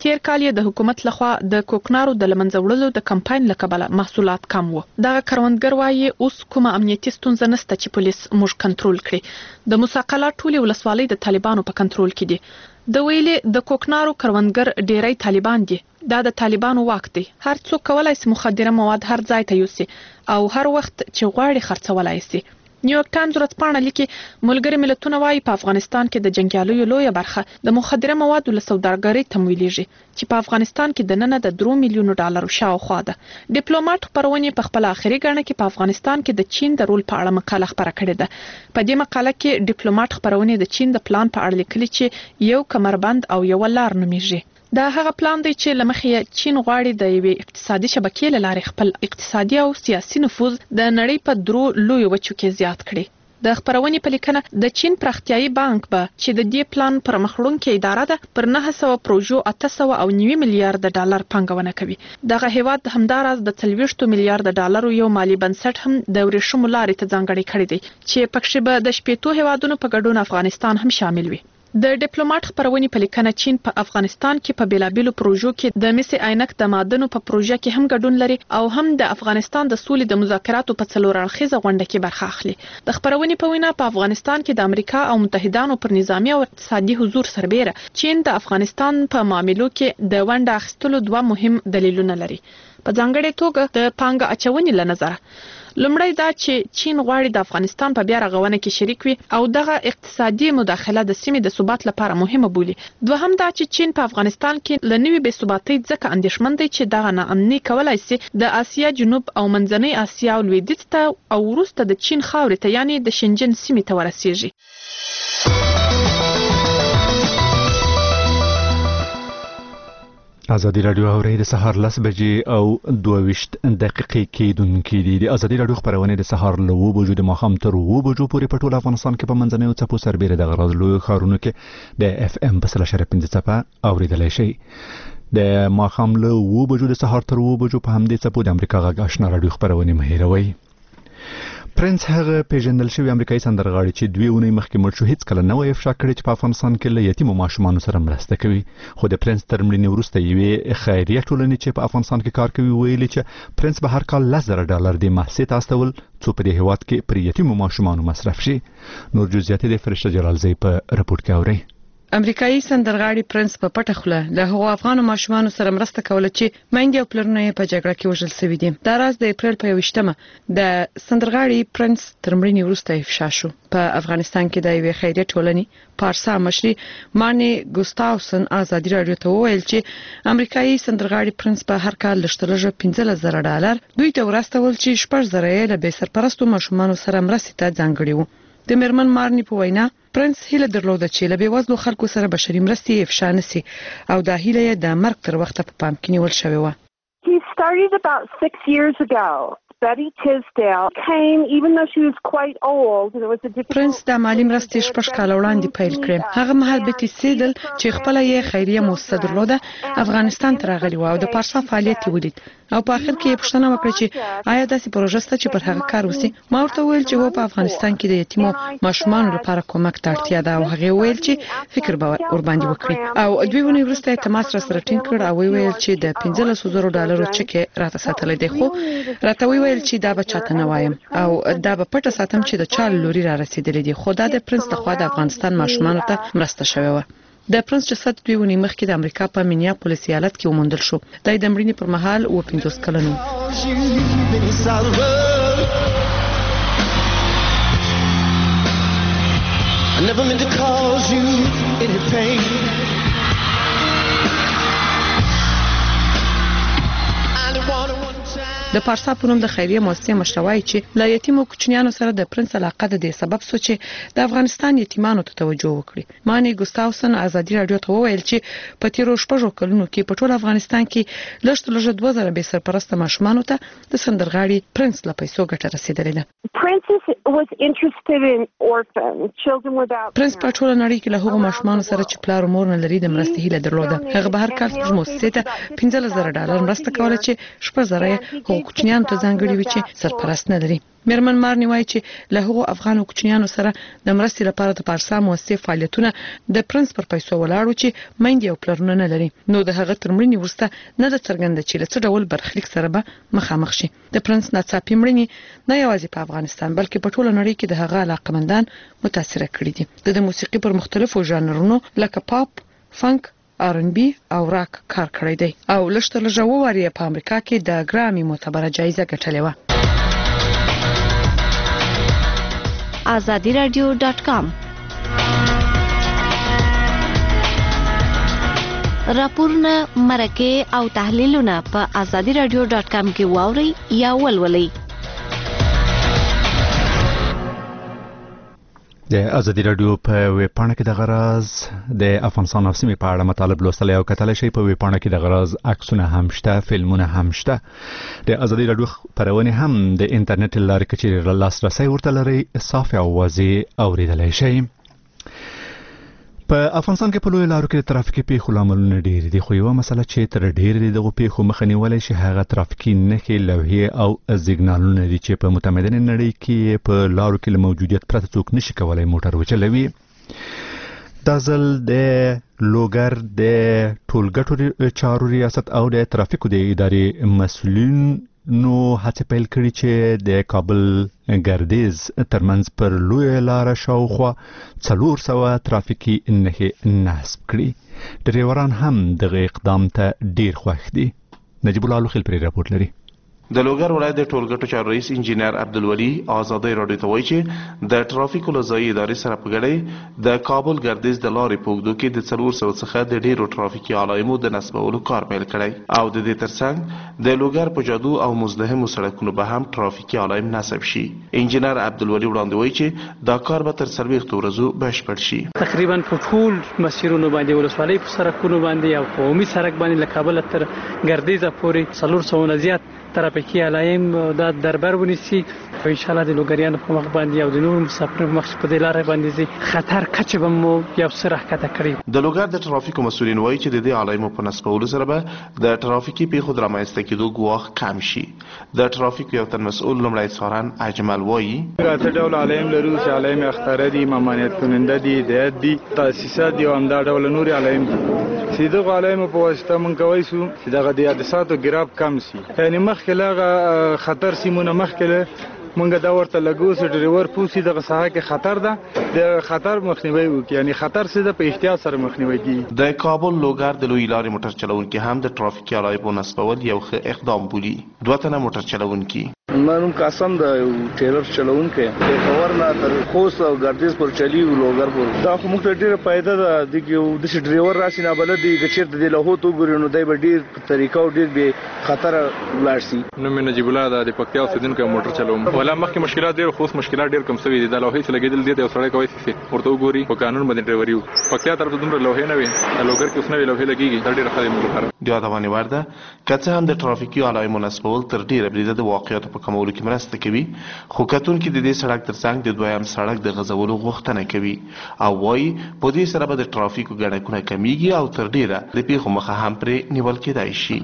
تیر کال د حکومت لخوا د کوکنارو د لمنځه وړلو د کمپاین لکبله محصولات کم وو. دغه کروندګر وایي اوس کومه امنیتي ستونزه نشته چې پولیس موږ کنټرول کړي. د موسی قلعه ټولې ولسوالۍ د طالبانو په کنټرول کې دي. د ویلې د کوکنارو کروندګر ډیری طالبان دي. دا د طالبانو واک دی. هر څوک کولای شي مخدره مواد هر ځای ته یوسي او هر وخت چې غواړي خرڅولای شي. نیویورک ټایمز ورځپاڼه لیکي ملګري ملتونه وايي په افغانستان کې د جنگیالیو لویه برخه د مخدره موادو له سوداګرۍ تمویلېږي چې په افغانستان کې د نن د 3 میلیونو ډالر شاوخوا ده. ډیپلوماټ خبرونه په خپل اخري غاڼه کې په افغانستان کې د چین د رول په اړه مقاله خبره کړې ده. په دې مقاله کې ډیپلوماټ خبرونه د چین د پلان په اړه لیکلي چې یو کمربند او یو لار نومیږي. دا هغه پلان دی چې لمخې چین غواړي د یوې اقتصادي شبکې له لارې خپل اقتصادي او سیاسي نفوذ د نړۍ په درو لویو وچو کې زیات کړي. د خبرونې په لیکنه د چین پراختیایي بانک به چې د دې پلان پر مخړونکو اداره ده پر 900 پروژو 809 میلیارډ ډالر پانګونه کوي. دغه هیواد همداراز د 40 میلیارډ ډالر یو مالی بنسټ هم د ورېښمو لارې ته ځانګړی کړی دی چې پکښې به د 15 هیوادونو په ګډون افغانستان هم شامل وي. د ډیپلوماټ خبرونې په لیکنه چین په افغانستان کې په بیلابیلو پروژو کې د مس عینک د معدنو په پروژه کې هم ګډون لري او هم د افغانستان د سولې د مذاکراتو په څلور اړخیزه غونډه کې برخه اخلي. د خبرونې په وینا په افغانستان کې د امریکا او متحدانو پر نظامی او اقتصادي حضور سربېره چین د افغانستان په معاملو کې د ونډه اخیستلو دوه مهم دلیلونه لري. په ځانګړې توګه د پانګه اچونې له نظره لومړی دا چې چین غواړي د افغانستان په بیا رغونه کې شریک وي او دغه اقتصادي مداخله د سیمې د ثبات لپاره مهمه بولي. دوهم دا چې چین په افغانستان کې له نوې بې ثباتۍ ځکه اندېښمن دی چې دغه ناامني کولای شي د آسیا جنوب او منځنۍ آسیا او لویدیځ ته او وروسته د چین خاورې ته یعنی د شنجن سیمې ته ورسیږي. ازادي رادیو اوري د سهار 10 بجې او 22 دقیقې کېدونکې دي. د ازادي رادیو خبرونه د سهار له 9 بجو د ماښام تر 9 بجو پورې په ټول افغانستان کې په منځنیو څپو سربېره د غرض لوی ښارونو کې د اف ام په 1.5 څپه اوریدلای شي. د ماښام له 9 بجو د سهار تر 9 بجو په همدې څپو د امریکا غږ آشنا رادیو خبرونه مهیروي. پرنس هغه پیژندل شوی امریکایي سندرغاړي چې 2 اونۍ مخکې مړ شو هیڅ کله نه وایي افشا کړی چې په افغانستان کې له یتیمو ماشومانو سره مرسته کوي. خو د پرنس تر مړینې وروسته یوې خیریه ټولنې چې په افغانستان کې کار کوي ویلي چې پرنس به هر کال $10,000 د محصې ته استول څو په دې هیواد کې پر یتیمو ماشومانو مصرف شي. نور جزئیات د فرشته جلالزی په رپورت کې اوري. امریکایي سندرغاړي پرنس په پټه خوله له هغو افغان ماشومانو سره مرسته کوله چې میندې او پلرونه یې په جګړه کې وژل شوي دي. دا راز د اپریل په 21مه د سندرغاړي پرنس تر مړینې وروسته افشا شو. په افغانستان کې د یوې خیریه ټولنې پارسا مشري ماني ګوستاوسن ازادي رادیو ته وویل چې امریکایي سندرغاړي پرنس په هر کال لشتلږه $15,000 دوی ته ورستول چې 6,000 یې له بې سرپرستو ماشومانو سره مرستې ته ځانګړي وو. د میرمن مارني په وینا پرنس هیله درلوده چې له بېوزلو خلکو سره بشري مرستې افشا نشي او دا هیله یې د مرګ تر وخته په پام کې نیول شوې وه. He started about 6 years ago. Betty Tisdale came even though she was quite old and it was a difficult. پرنس د مالی مرستې 6 کال وړاندې پیل کړ. هغه مهال بیټي سیدل چې خپل یې خیریه مؤسسه درلوده افغانستان ته راغلی و او د پارسا فعالیت ولید او په اخر کې پوښتنه وکړه چې آیا داسې پروژه شته چې پر هغه کار وسی. ما ورته ویل چې و په افغانستان کې د یتیمو ماشومانو لپاره کومک ته اړتیا ده او هغه ویل چې فکر به ور باندې وکړي او 2 ونې وروسته تماس را سره ټینګ کړ او ویل چې د $15,000 چک راته ساتل دي. خو راته ویل چې دا به چاته نه وایم او دا به پټه ساتم چې د چا لوري را رسیدلې دي. خو دا د پرنس لخوا د افغانستان ماشومانو ته مرسته شوې وه. د پرنس جسد 2 ونې مخکې د امریکا په مینیاپولیس ایالت کې وموندل شو. د مړینې پر مهال 50 کلن و. د پارسا په نوم د خیریه مؤسسې مشروعي چې له یتیمو کوچنیانو سره د پرنس علاقه د دې سبب سو چې د افغانستان یتیمانو ته توجه وکړي. ماني ګوستاوسن ازادي رادیو ته وویل چې په تیرو 6 کلونو کې په ټول افغانستان کې لږ 2000 بې سرپرسته ماشومانو ته د سندرغاړي پرنس له پیسو ګټه رسیدلې ده. Prince was interested in orphans, children without. پرنس په ټول نړۍ کې له هغو ماشومانو سره چې پلار او مور نه لري د مرستې هیله درلوده. هغه به هر کال په مؤسسې ته $15,000 مرسته کوله چې 6,000 یې کوچنیانو ته ځانګړي وي چې سرپرست نه لري. میرمن مارنی وایي چې له هغو افغان کوچنیانو سره د مرستې لپاره د پارسا مؤسسې فعالیتونه د پرنس پر پیسو ولاړو چې میندې او پلرونه نه لري. نو د هغه تر مړینې وروسته نه د څرګنده چې له څه ډول برخلیک سره به مخامخ شي. د پرنس ناڅاپي مړینې نه یوازې په افغانستان بلکې په ټوله نړۍ کې د هغه علاقمندان متاثر کړي دي. د موسیقي پر مختلفو ژانرونو لکه پاپ، فنک، R&B او راک کار کړی دی او لږ لږه وواري په امریکا کې د ګرامي معتبره جایزه ګټلې و. azadiradio.com راپورونه، مرکه او تحلیلونه په azadiradio.com کې واورئ یا ولولئ. د ازادي رادیو په ویب پاڼه کې د غراز د افغانستان او سیمې په اړه مطالب لوستلی او کتلی شئ. په ویب پاڼه کې د غراز عکسونه هم شته، فلمونه هم شته. د ازادي رادیو خبرونه هم د انټرنیټ له لارې چې لاسرسی ورته لرئ صاف او واضح اوریدلی شئ. په افغانستان کې په لوی لارو کې د ترافیکي پیښو لاملونه ډېر دي، خو یوه مسله چې تر ډېرې دغو پیښو مخه نیولی شي هغه ترافیکي نښې، لوحې او سیګنالونه دي چې په متمدنه نړۍ کې په لارو کې له موجودیت پرته څوک نشي کولی موټر وچلوي. دا ځل د لوګر د ټولګټو چارو ریاست او د ترافیکو د ادارې مسؤلین نو هڅه پیل کړي چې د کابل ګردیز ترمنځ پر لوی لار شاوخوا 400 ترافیکي نښې نصب کړي. ډریوران هم دغه اقدام ته ډیر خوښ دي. نجیب الله لوخیل پرې راپورټ لري. د لوګر ولایت د ټولګټو چارو رئیس انجینر عبدالولي آزادۍ راډیو ته وایي چې د ترافیکو له ځایي ادارې سره په ګډه د کابل ګردیز د لارې په اوږدو کې د 400 څخه د ډیرو ترافیکي علایمو د نصبولو کار پیل کړی او د دې ترڅنګ د لوګر په جادو او مزدحمو سړکونو به هم ترافیکي علایم نصب شي. انجینر عبدالولي وړاندې وایي چې دا کار به تر 40 ورځو بشپړ شي. تقریبا په ټول مسیرونو باندې ولسوالۍ په سړکونو باندې او قومي سړک باندې له کابل تر ګردیز پورې 400 نه زیات ترافیکي علایم دا دربر ونیسي. ان شاء الله د لوګریانو په مخ باندې او د نور مسافرو په مخ په دې لارې باندې خطر کچه به مو یو سره کته کړی. د لوګر د ترافیکو مسؤلین وایي چې د دې علایم په نصبولو سره به د ترافیکي پیښو د رامنځته کېدو ګواښ کم شي. د ترافیک یو تن مسؤل لمړی څارن اجمل وایي راته ډول علایم لرو چې علایم اختاره دي، ممانعت کننده دي، هدایت دي، تاسیسات دي او همدا ډول نور علایم دي. چې دغه علایم په واسطه مونږ کولی شو چې دغه د حادثاتو ګراب کم شي. یعنې مخکې لاغه خطر سیمونه مخکې مونږ دا ورته لګو چې ډریور پوسی دغه ساحه کې خطر ده، د خطر مخنیوي وکړي. یعنی خطر څه د په احتیاط سره مخنیوي کیږي. د کابل لوګر د لوی لارې موټر چلونکي هم د ترافیکي علایمو نصبول یو ښه اقدام بولي. 2 تنه موټر چلونکي منم قسم د ټیلر چلونکي خبر نه تر خوست او ګردیز پر چلی او لوګر پر دا خو موږ ته ډیره فائدہ ده. د ډریور راشي نه بلد دي چې چیرته د لهو تو ګوري نو دای به ډیر طریقو ډیر به خطر ولر شي. نو مې نجیب الله د پکتیا اوسیدونکو موټر چلوم ولا مخکې مشکلات ډیر خوست مشکلات ډیر کم شوي دي. د لوهې لګیدل دي او سړی کوي چې ورته وګوري په قانون باندې ډریوري پکتیا طرف ته دومره لوهې نه وي، لوګر کې اوس نه لوهې لګيږي. دا ډیر خدای موږ لپاره د یادونه ورده کڅه هم د ترافیکي علایمو نصبول تر ډیره بریده د واقعیت په کمولو کې مرسته کوي. خو کتون کې د دې سړک ترڅنګ د دویم سړک د غزولو غوښتنه کوي او وايي په دې سره به د ترافیکو ګڼه کمیږي او تر ډیره د پیښو مخه هم پرې نیول کېدای شي.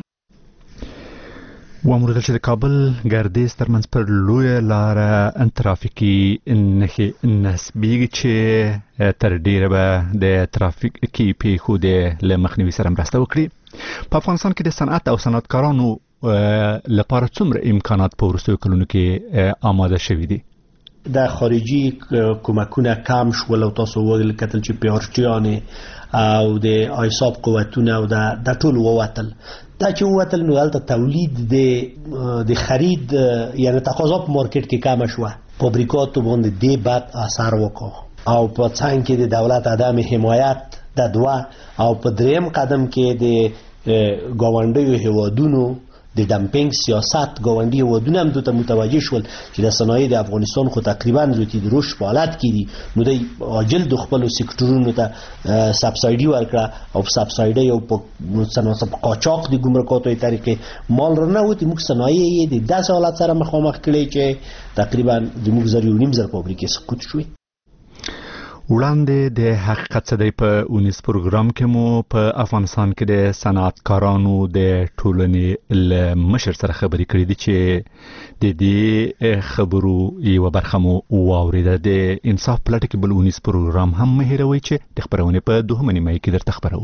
واموردل چې د کابل ګردیز ترمنځ پر لوی لار ترافیکي نښې نصبېږي چې تر ډیره به د ترافیکي پیښو د مخنیوي سره مرسته وکړي. په افغانستان کې د صنعت او صنعتکارانو لپاره څومره امکانات په وروستیو کلونو کې آماده شوي دي؟ د خارجي کومکونه کم شول او تاسو وګورئ کتل چې پیارچیانې او د ایساب قوتونه او د ټول ووتل. دا چې ووتل نو دلته تولید د خرید یعنی تقاضا په مارکیټ کې کم شوه. فابریکاتو باندې دې بد اثر وکړ او په څنګ کې د دولت عدم حمایت د دوه او په دریم قدم کې د ګاونډیو هیوادونو د ډمپینګ سیاست ګاونډي هیوادونه هم ته متوجه شول چې د صنایع د افغانستان خو تقریبا روتي د رشد په حالت کې دي نو د عاجل د خپل سکتورونو ته سبسایډي ورکړه او سبسایډي او په صنعت قاچاق د ګمرکاتو طریقې مال رانه وتی موږ صنایع د 10 حالت سره مخامخ کړي چې تقریبا د موږ 0.5 فابریکې سقوط شوې. وړاندې د حقیقت صدی په 19 پروګرام کې مو په افغانستان کې د صنعتکارانو د ټولنې له مشر سره خبرې کړې دي چې د دې خبرو یو برخه مو واوریده. د انصاف پلټ کې بل 19 پروګرام هم مهیروي چې د خبرونه په 2 نیمه کې درته خبرو.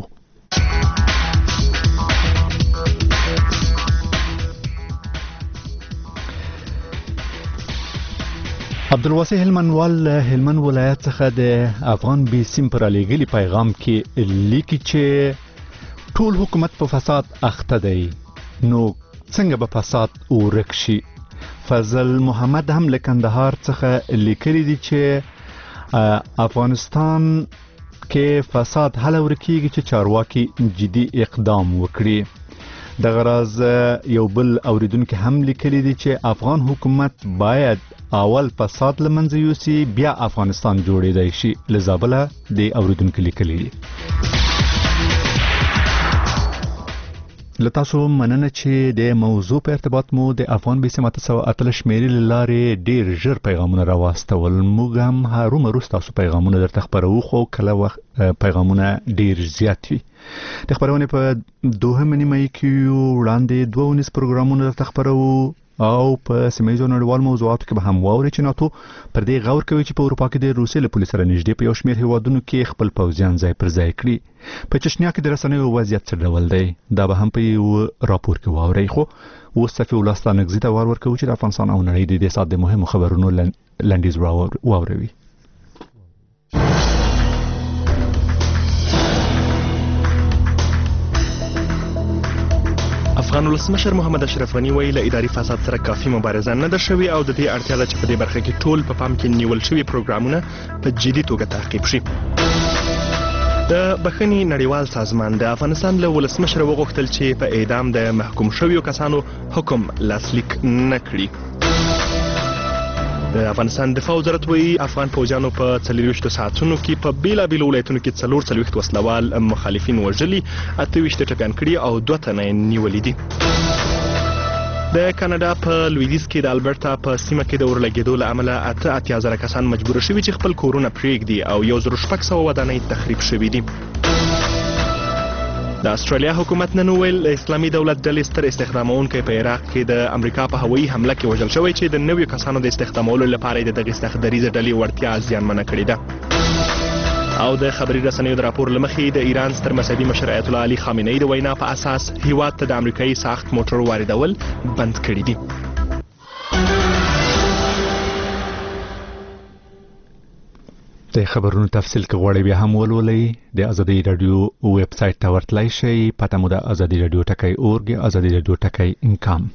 عبدالواسع هلمندوال هلمند ولایت څخه د افغان بي سیم پر لګلی پیغام کې لیکي چې ټول حکومت په فساد اخته دی، نو څنګه به فساد ورک شي. فضل محمد هم له کندهار څخه لیکلی دی چې افغانستان کې فساد هله ورکیږي چې چارواکي جدي اقدام وکړي. د غراز یو بل اوریدونکو هم لیکلی دی چې افغان حکومت باید اول فساد لمنځه یوسي بیا افغانستان جوړیدای شي. لزابله د اوریدونکو لیکلی دی. لتاسو مننه چې د موضوع په ارتباط مو د افغان بي سیم 808 شمیرې لارې ډیر ژر پیغامونه راواستول. موږ هم هرومرو تاسو پیغامونه درته خبرو، خو کله وخت پیغامونه ډیر زیات وي. د خبرونه په 2 نیمه کې وړاندې 2 پروګرامونه درته خبرو او په سیمایي نړیوال موضوعاتو کې به هم واوري چې ناتو پر دې غور کوي چې په اروپا کې د روسیې له پولیس سره نږدې په یو شمېر هیوادونو کې خپل پوځیان ځای پر ځای کړي. په چشنیا کې د رسنیو وضعیت څه ډول دی دا به هم په یو راپور کې واوري. خو اوس صفي ولستا نګزي ته ور ورکوي چې د افغانستان او نړۍ د دې سات د مهمو خبرونو لنډیز واوروي. افغان ولسمشر محمد اشرف غنی ویلي له اداري فساد سره کافي مبارزه نه ده شوې او د دې اړتیا ده چې په دې برخه کې ټول په پام کې نیول شوي پروګرامونه په جدي توګه تعقیب شي. د بخښنې نړیوال سازمان د افغانستان له ولسمشر وغوښتل چې په اعدام د محکوم شویو کسانو حکم لاسلیک نه کړي. د افغانستان دفاع وزارت وایي افغان پوځیانو په 24 ساعتونو کې په بیلابیلو ولایتونو کې 44 وسلوال مخالفین وژلي، 28 ټپیان کړي او 2 تنه نیولي دي. د کاناډا په لویدیځ کې د البرټا په سیمه کې د اورلګېدو له امله 88,000 کسان مجبور شوي چې خپل کورونه پرېږدي او 1600 ودانۍ تخریب شوي دي. د استرالیا حکومت نن ویل اسلامي دولت ډلې ستر استخدامونکي په عراق کې د امریکا په هوایي حمله کې وژل شوی چې د نویو کسانو د استخدامولو لپاره د دغه استخداریزه ډلې وړتیا زیانمنه کړې ده. او د خبري رسنیو د راپور لمخې د ایران ستر مذهبي مشر آیت الله علي خامنه‌ای د وینا په اساس هیواد ته د امریکایي ساخت موټر واردول بند کړي دي. د خبرونو تفصیل کې غواړئ بیا هم ولولئ د ازادي رادیو ویب سټ ته ورتلای شئ. پته مو د ازادي رادیو ټکی .org ازادي رادیو ټکی انکام.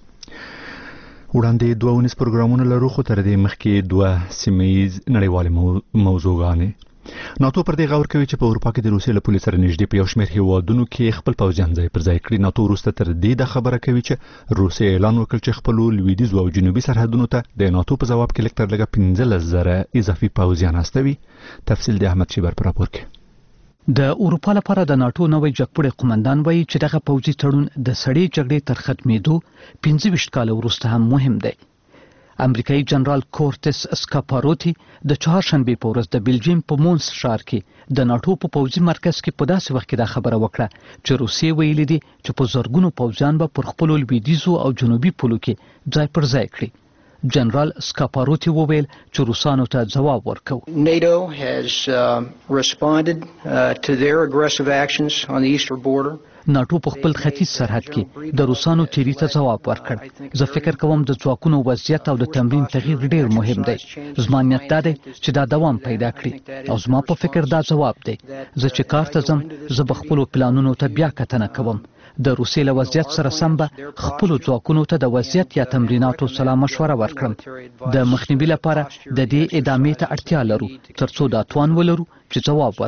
وړاندې 2 پروګرامونه لرو خو تر دې مخکې 2 سیمایي نړیوالې موضوعګانې. ناتو پر دې غور کوي چې په اروپا کې د روسیې له پولیس سره نږدې په یو شمېر هیوادونو کې خپل پوځیان ځای پر ځای کړي. ناتو وروسته تر دې د خبره کوي چې روسیې اعلان وکړ چې خپل لویدیځ او جنوبي سرحدونو ته د ناتو په جواب کې لکتر لګه 15,000 اضافي پوځیان استوي. تفصیل د احمد شیبر پر راپور کې. د اروپا لپاره د ناتو نوې جګپړې قومندان وایي چې دغه پوځي تړون د سړې جګړې تر ختمېدو 25 کال وروسته هم مهم دی. امریکایي جنرال کورټس اسکاپاروتی د چهارشنبه په ورځ د بلجیم په مونس ښار کې د ناتو په پوځي مرکز کې په داسې وخت کې دا خبره وکړه چې روسیې ویلي دي چې په زرګونو پوځیان به پر خپل لویدیځو او جنوبي پولو کې ځای پر ځای کړي. جنرال اسکاپاروتی وویل چې روسانو ته ځواب ورکو. NATO has responded to their aggressive actions on the eastern border. ناتو په خپل ختیځ سرحد کې د روسانو تیری ته ځواب ورکړ. زه فکر کوم د ځواکونو وضعیت او د تمرین تغییر ډیر مهم دی. زما نیت دا دی چې دا دوام پیدا کړي او زما په فکر دا ځواب دی. زه چې کار ته ځم زه به خپل پلانونو ته بیا کتنه کوم. د روسیې له وضعیت سره سم به خپل ځواکونو ته د وضعیت یا تمریناتو سره مشوره ورکړم. د مخنیوي لپاره د دې ادامې ته اړتیا لرو ترڅو دا توان ولرو چې ځواب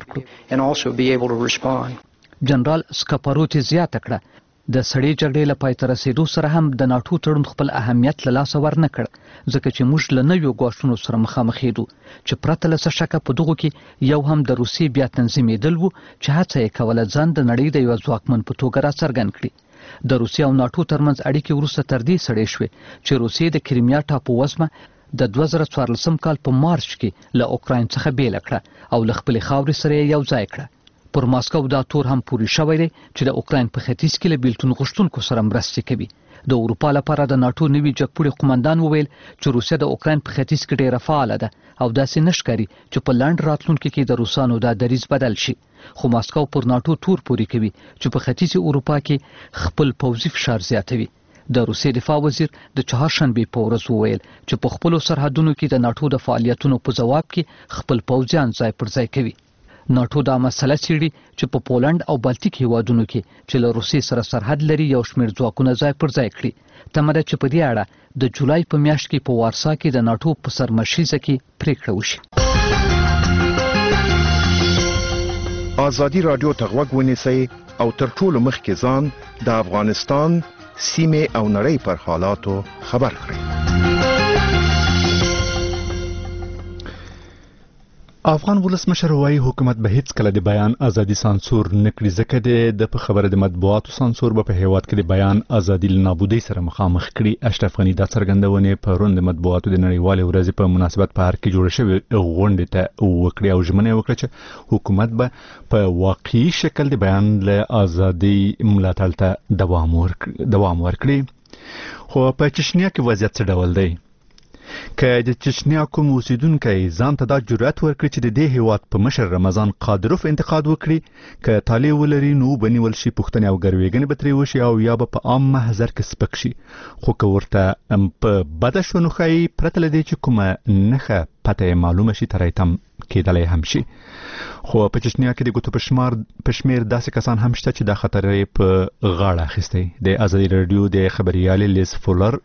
ورکړو. جنرال سکاپاروتی زیاته کړه د سړې جګړې له پای ته رسیدو سره هم د ناتو تړون خپل اهمیت له لاسه ورنه کړ ځکه چې موږ له نویو ګواښونو سره مخامخ یو چې پرته له څه شکه په دغه کې یو هم د روسیې بیا تنظیمېدل وو چې هڅه یې کوله ځان د نړۍ د یو ځواکمن په توګه راڅرګند کړي. د روسیې او ناتو ترمنځ اړیکې وروسته تر دې سړې شوې چې روسیې د کریمیا ټاپو وزمه د 2014 کال په مارچ کې له اوکراین څخه بیل کړه او له خپل خاورې سره یو ځای کړه. پر ماسکو دا تور هم پوری شوی دی چې د اوکراین په ختیځ کې له بیلتون غوښتونکو سره مرستې کوي. د اروپا لپاره د ناتو نوي جګپوړي قومندان وویل چې روسیه د اوکراین په ختیځ کې ډیره فعاله ده او داسې نشکاري چې په لاند راتلونکو کې د روسانو دا دریځ بدل شي. خو ماسکو پر ناتو تور پوری کوي چې په ختیځ اروپا کې خپل پوځي فشار زیاتوي. د روسیې دفاع وزیر د چهارشنبه په ورځ وویل چې په خپل سرحدونو کې د ناتو د فعالیتونو په جواب کې خپل پوځیان ځای پر ځای کوي. ناتو دا مسله څېړي چې په پولند او بالټیک هیوادونو کې چې له روسیې سره سرحد لري یو شمېر ځواکونه ځای پر ځای کړي. تمه ده چې په دې اړه د جولای په میاشت کې په وارسا کې د ناتو په سرمشیزه کې پریکړه وشي. ازادي رادیو ته غوږ ونیسئ او تر ټولو مخکې ځان د افغانستان سیمه او نړۍ پر حالاتو خبر کړئ. افغان ولسمشر وايي حکومت به هیڅ کله د بیان ازادي سانسور نکړي ځکه د په خبره د مطبوعاتو سانسور به په هیواد کې د بیان ازادي لنابودي سره مخامخ کړي. اشرف غنی دا څرګندونه پرون د مطبوعاتو د نړیوالې ورځې په مناسبت په هر کې جوړ شوی غونډه ته وکړي او ژمنه وکړه چې حکومت به په واقعي شکل د بیان له ازادي ملاتړ ته دوام ورکړي. خو په چشنیا کې وضعیت څه ډول دی؟ که د چچنیا کوم اوسیدونکو ځان ته دا جرأت ورکړي چې د دې هیواد په مشر رمضان قادروف انتقاد وکړي، که طالب ولري نو بنیول شي پښتنې او ګروېګنې به ترې وشي او یا به په عام محضر کې سپک شي. خو که ورته په بده شو نو ښایي پرته له دې چې کومه نښه پته معلومه شي ترې تم کېدلی هم شي. خو په چچنیا کې د ګوتو په شمېر داسې کسان هم شته چې دا خطر په غاړه اخیستی. د ازادي راډیو د خبريالې لیز فولر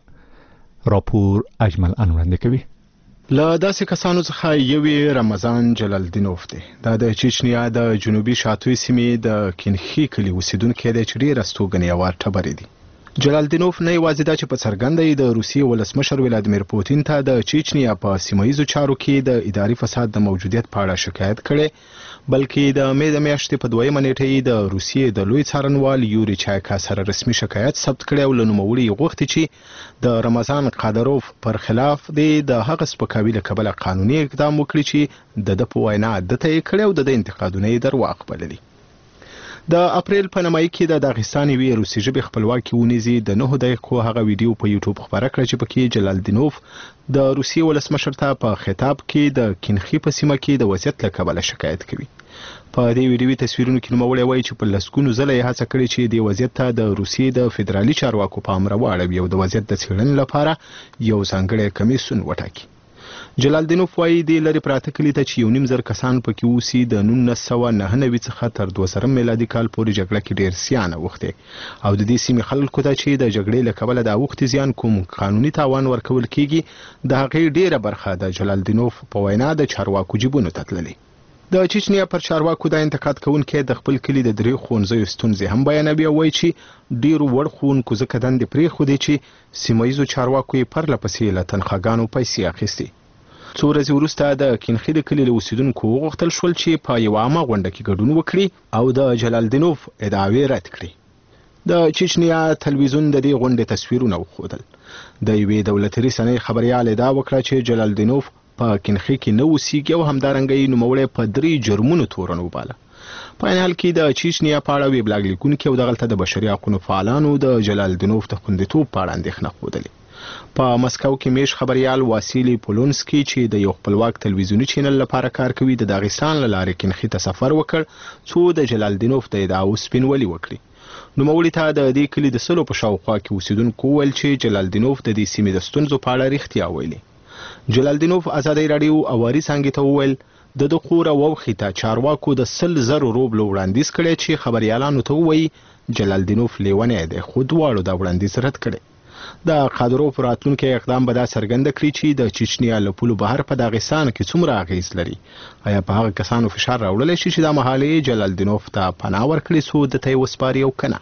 راپور اجمل انوراندې کوي. له داسې کسانو څخه یو رمضان جلالدینوف دی. دا د چچنیا د جنوبي شاتوي سیمې د کینخي کلی اوسیدونکی دی چې ډېر استوګنیوار ټبرې دي. جلالدینوف نه یوازې دا چې په څرګنده د روسیې ولسمشر ولادیمیر پوتین ته د چچنیا په سیمایي چارو کې د اداري فساد د موجودیت په اړه شکایت کړي، بلکې د مې د میاشتې په 2 نیټه د روسیې د لوی څارنوال یوري چایکا سره رسمي شکایت ثبت کړی او له نوموړي غوښتي چې د رمضان قادروف پر خلاف د هغه سپکاوي له کبله قانوني اقدام وکړي چې د په وینا د ته کړي او د انتقادونه یې درواغ بللي. د اپریل په نیمایي کې د داغستان وی روسي ژبې خپلواکي ونیزي د 9 دقیقو هغه ویډیو په یوټیوب خبره کړه چې پکې جلالدینوف د روسي ولسمشر ته په خطاب کې د کینخي په سیمه کې د وضعیت له کبله شکایت کوي. په دې ویډیوي تصویرونو کې نوموړی وایي چې په لسګونو ځله یې هڅه کړې چې د وضعیت ته د روسیې د فدرالي چارواکو پام راواړوي او د وضعیت د څېړنې لپاره یو ځانګړی کمیسیون وټاکي. جلالدینوف وایي د لري پراته کلی ته چې 1.5 کسان پکې اوسي د 1999 څخه تر 2000 میلادي کال پورې جګړه کې ډېر زیان اوښتی او د دې سیمې خلکو ته چې د جګړې له کبله د اوښتي زیان کوم قانوني تاوان ورکول کیږي د هغې ډېره برخه د جلالدینوف په وینا د چارواکو جیبونو ته تللي. د چچنیا پر چارواکو د انتقاد کوونکي د خپل کلی د 3 ښوونځیو ستونزې هم بیانوي او وایي چې ډېرو وړ ښوونکو ځکه دندې پرېښودې چې سیمه ییزو چارواکو یې پرله پسې له تنخواګانو پیسې اخیستې. څو ورځې وروسته د کینخي د کلي له اوسیدونکو وغوښتل شول چې په یوه عامه غونډه کې ګډون وکړي او د جلالدینوف ادعاوې رد کړي. د چچنیا تلویزیون د دې غونډې تصویرونه وښودل. د یوې دولتي رسنۍ خبریال ادعا وکړه چې جلالدینوف په کینخي کې نه اوسیږي او همدارنګه یې نوموړی په 3 جرمونو تورن وباله. په این حال کې د چچنیا په اړه ویبلاګ لیکونکي او دغلته د بشري حقوقو فعالانو د جلالدینوف د خوندیتوب په اړه اندېښنه ښودلې. په مسکو کې میش خبريال واسیلی پولونسکی چې د یو خپلواک تلویزیونی چینل لپاره کار کوي د داغستان له لارې کینخي ته سفر وکړ څو د جلالدینوف د ادعاو سپینولي وکړي. نوموړي ته د دې کلي د سلو په شاوخوا کې اوسیدونکو ویل چې جلالدینوف د دې سیمې د ستونزو په اړه رښتیا ویلي. جلالدینوف ازادي راډیو اواري څنګه ته وویل د دخور او وخته چارواکو د 100,000 روبل وړاندیز کړي چې خبريالانو ته وایي جلالدینوف لیونه دی خو دواړو دا وړاندیز رد کړي. د قادروف راتلونکي اقدام به دا څرګنده کړي چې د چچنیا له پولو بهر په داغستان کې څومره اغیز لري. آیا په هغه کسانو فشار راوړلی شي چې دا مهالې جلالدینوف ته پناه ورکړي څو د ته یې وسپاري او که نه؟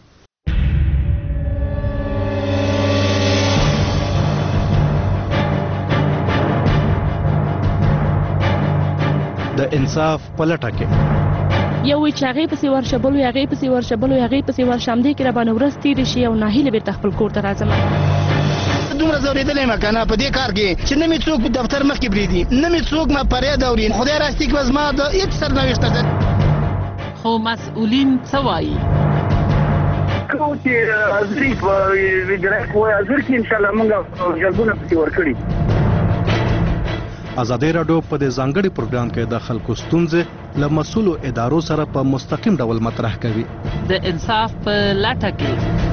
د انصاف په لټه کې یو چې هغه پسې ورشه بل هغه پسې ورشه بل هغه پسې ورشه هم دې کې را باندې ورس تیر شي او ناهیله بیرته خپل کور ته راځم. دومره زورېدلی یم که نه په دې کار کې چې نه مې څوک دفتر مخکې پرېږدي نه مې څوک ما فریاد اوري. خدای راستي کې به زما د هېڅ سرنوشت ته خو مسؤلین څه وایي؟ کوم چې حاضري په وزارت کې حاضر کې انشاءالله موږ جلبونه پکې ورکړي. ازادي راډیو په دې ځانګړي پروګرام کې د خلکو ستونزې له مسؤلو ادارو سره په مستقیم ډول مطرح کوي. د انصاف په لټه کې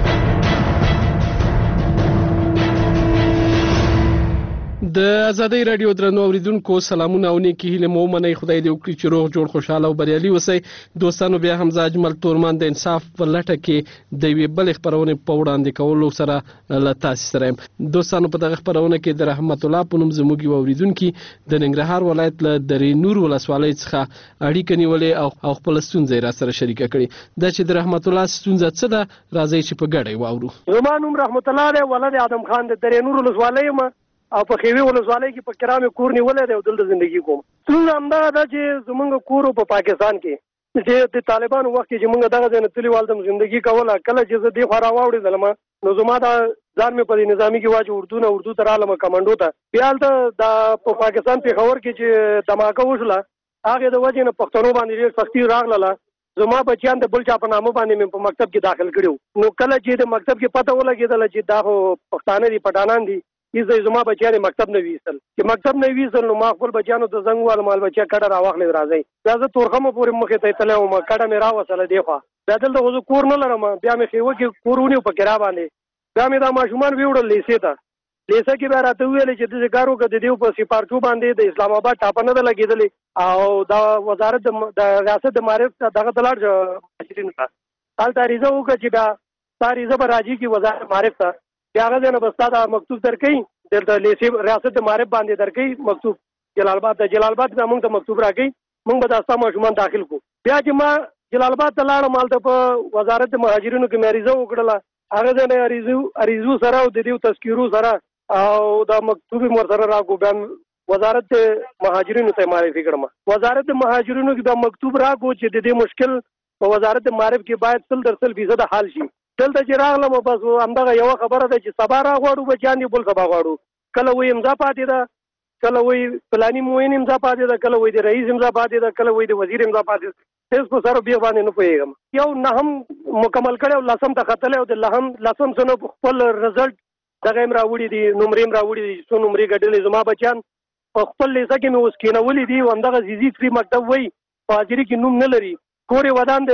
د ازادي راډیو درنو اوریدونکو سلامونه او نیکی هیله مو منئ. خدای دې وکړي چې روغ جوړ خوشاله او بریالي اوسئ. دوستانو بیا حمزه اجمل تورمان د انصاف په لټه کې د یوې بلې خپرونې په وړاندې کولو سره له تاسو سره یم. دوستانو په دغه خپرونه کې د رحمت الله په نوم زموږ یو اوریدونکي د ننګرهار ولایت له درې نور ولسوالۍ څخه اړیکه نیولې او خپل ستونزې را سره شریکه کړې. دا چې د رحمت الله ستونزه څه ده راځي چې په ګډه واورو. زما نوم رحمت الله دی، ولد ادم خان د درې نور ولسوالۍ یم او په خیوي ولسوالۍ کې په کرامه کور نیولې دی او دلته ژوندۍ کوم. څنګه همدا ده چې زمونږ کور په پاکستان کې چې د طالبانو وخت کې موږ دغه ځای نه تللی والدم ژوندۍ کوله. کله چې زه دې خوا راواوړېدلم نو زما دا ځان مې په نظامي کې واچ اردو ته رالم کمانډو ته. بیا هلته د پاکستان پېښور کې چې دماکه وشوله هغې د وجې نه پښتنو باندې ډېر سختي راغله. زما بچیان د بل چا په نامه باندې مې په مکتب کې داخل کړي. نو کله چې د مکتب کې پته ولګېدله چې دا خو پښتانه دي پټانان دي زما بچیان مکتب نه ویستل. چې مکتب نه ویستل نو ما خپل بچیانو ته زنګ وویل مال بچیا کډه راواخلئ راځئ. بیا زه تورخمه پورې مخې ته تللی وم، کډه مې راوستله دې خوا. بیا دلته خو زه کور نه لرم. بیا مې خیوه کې کور ونیو په کرا باندې. بیا مې دا ماشومان ویوړل لیسې ته. لیسه کې بیا راته وویلې چې داسې کار وکړه د دې په سپارچو باندې د اسلام آباد ټاپه نه ده لګېدلې او دا وزارت د ریاست د معارف ته دغه ته لاړ شه مشرینو ته. هلته عریضه وکړه چې بیا ستا عریضه به راځي کي وزارت معارف ته. بیا هغه ځای نه به ستا دا مکتوب درکوي دلته لیسې ریاست د معارف باندې درکوي مکتوب جلال آباد ته. جلال آباد بیا موږ ته مکتوب راکوي، موږ به دا ستا ماشومان داخل کړو. بیا چې ما جلال آباد ته لاړم هلته په وزارت د مهاجرینو کې مې عریضه وکړله. هغه ځای نه عریضو سره او د دې تذکیرو سره او دا مکتوب یې ورسره راکړو. بیا وزارت د مهاجرینو ته معرفي کړم. وزارت د مهاجرینو کې دا مکتوب راکړو چې د دې مشکل په وزارت د معارف کې باید 100% حل شي. دلته چې راغلم بس همدغه یوه خبره ده چې سبا راغواړو بچیان دي بل سبا غواړو. کله وایي امضا پاتې ده، کله وایي فلاني معین امضا پاتې ده، کله وایي د رئیس امضا پاتې ده، کله وایي د وزیر امضا پاتې ده. هېڅ په سر بیا باندې نه پوهېږم. یو نهم مکمل کړی او لسم ته ختلی او د لسم سنه خپل رزلټ دغه یې راوړي دي، نمرې یې راوړي دي، څو نمرې ګټلې. زما بچیان په خپل لیسه کې مې اوس کېنولي دي او همدغه زیزي فری مکتب وایي په حاضري کې نوم نه لري. کور یې ودان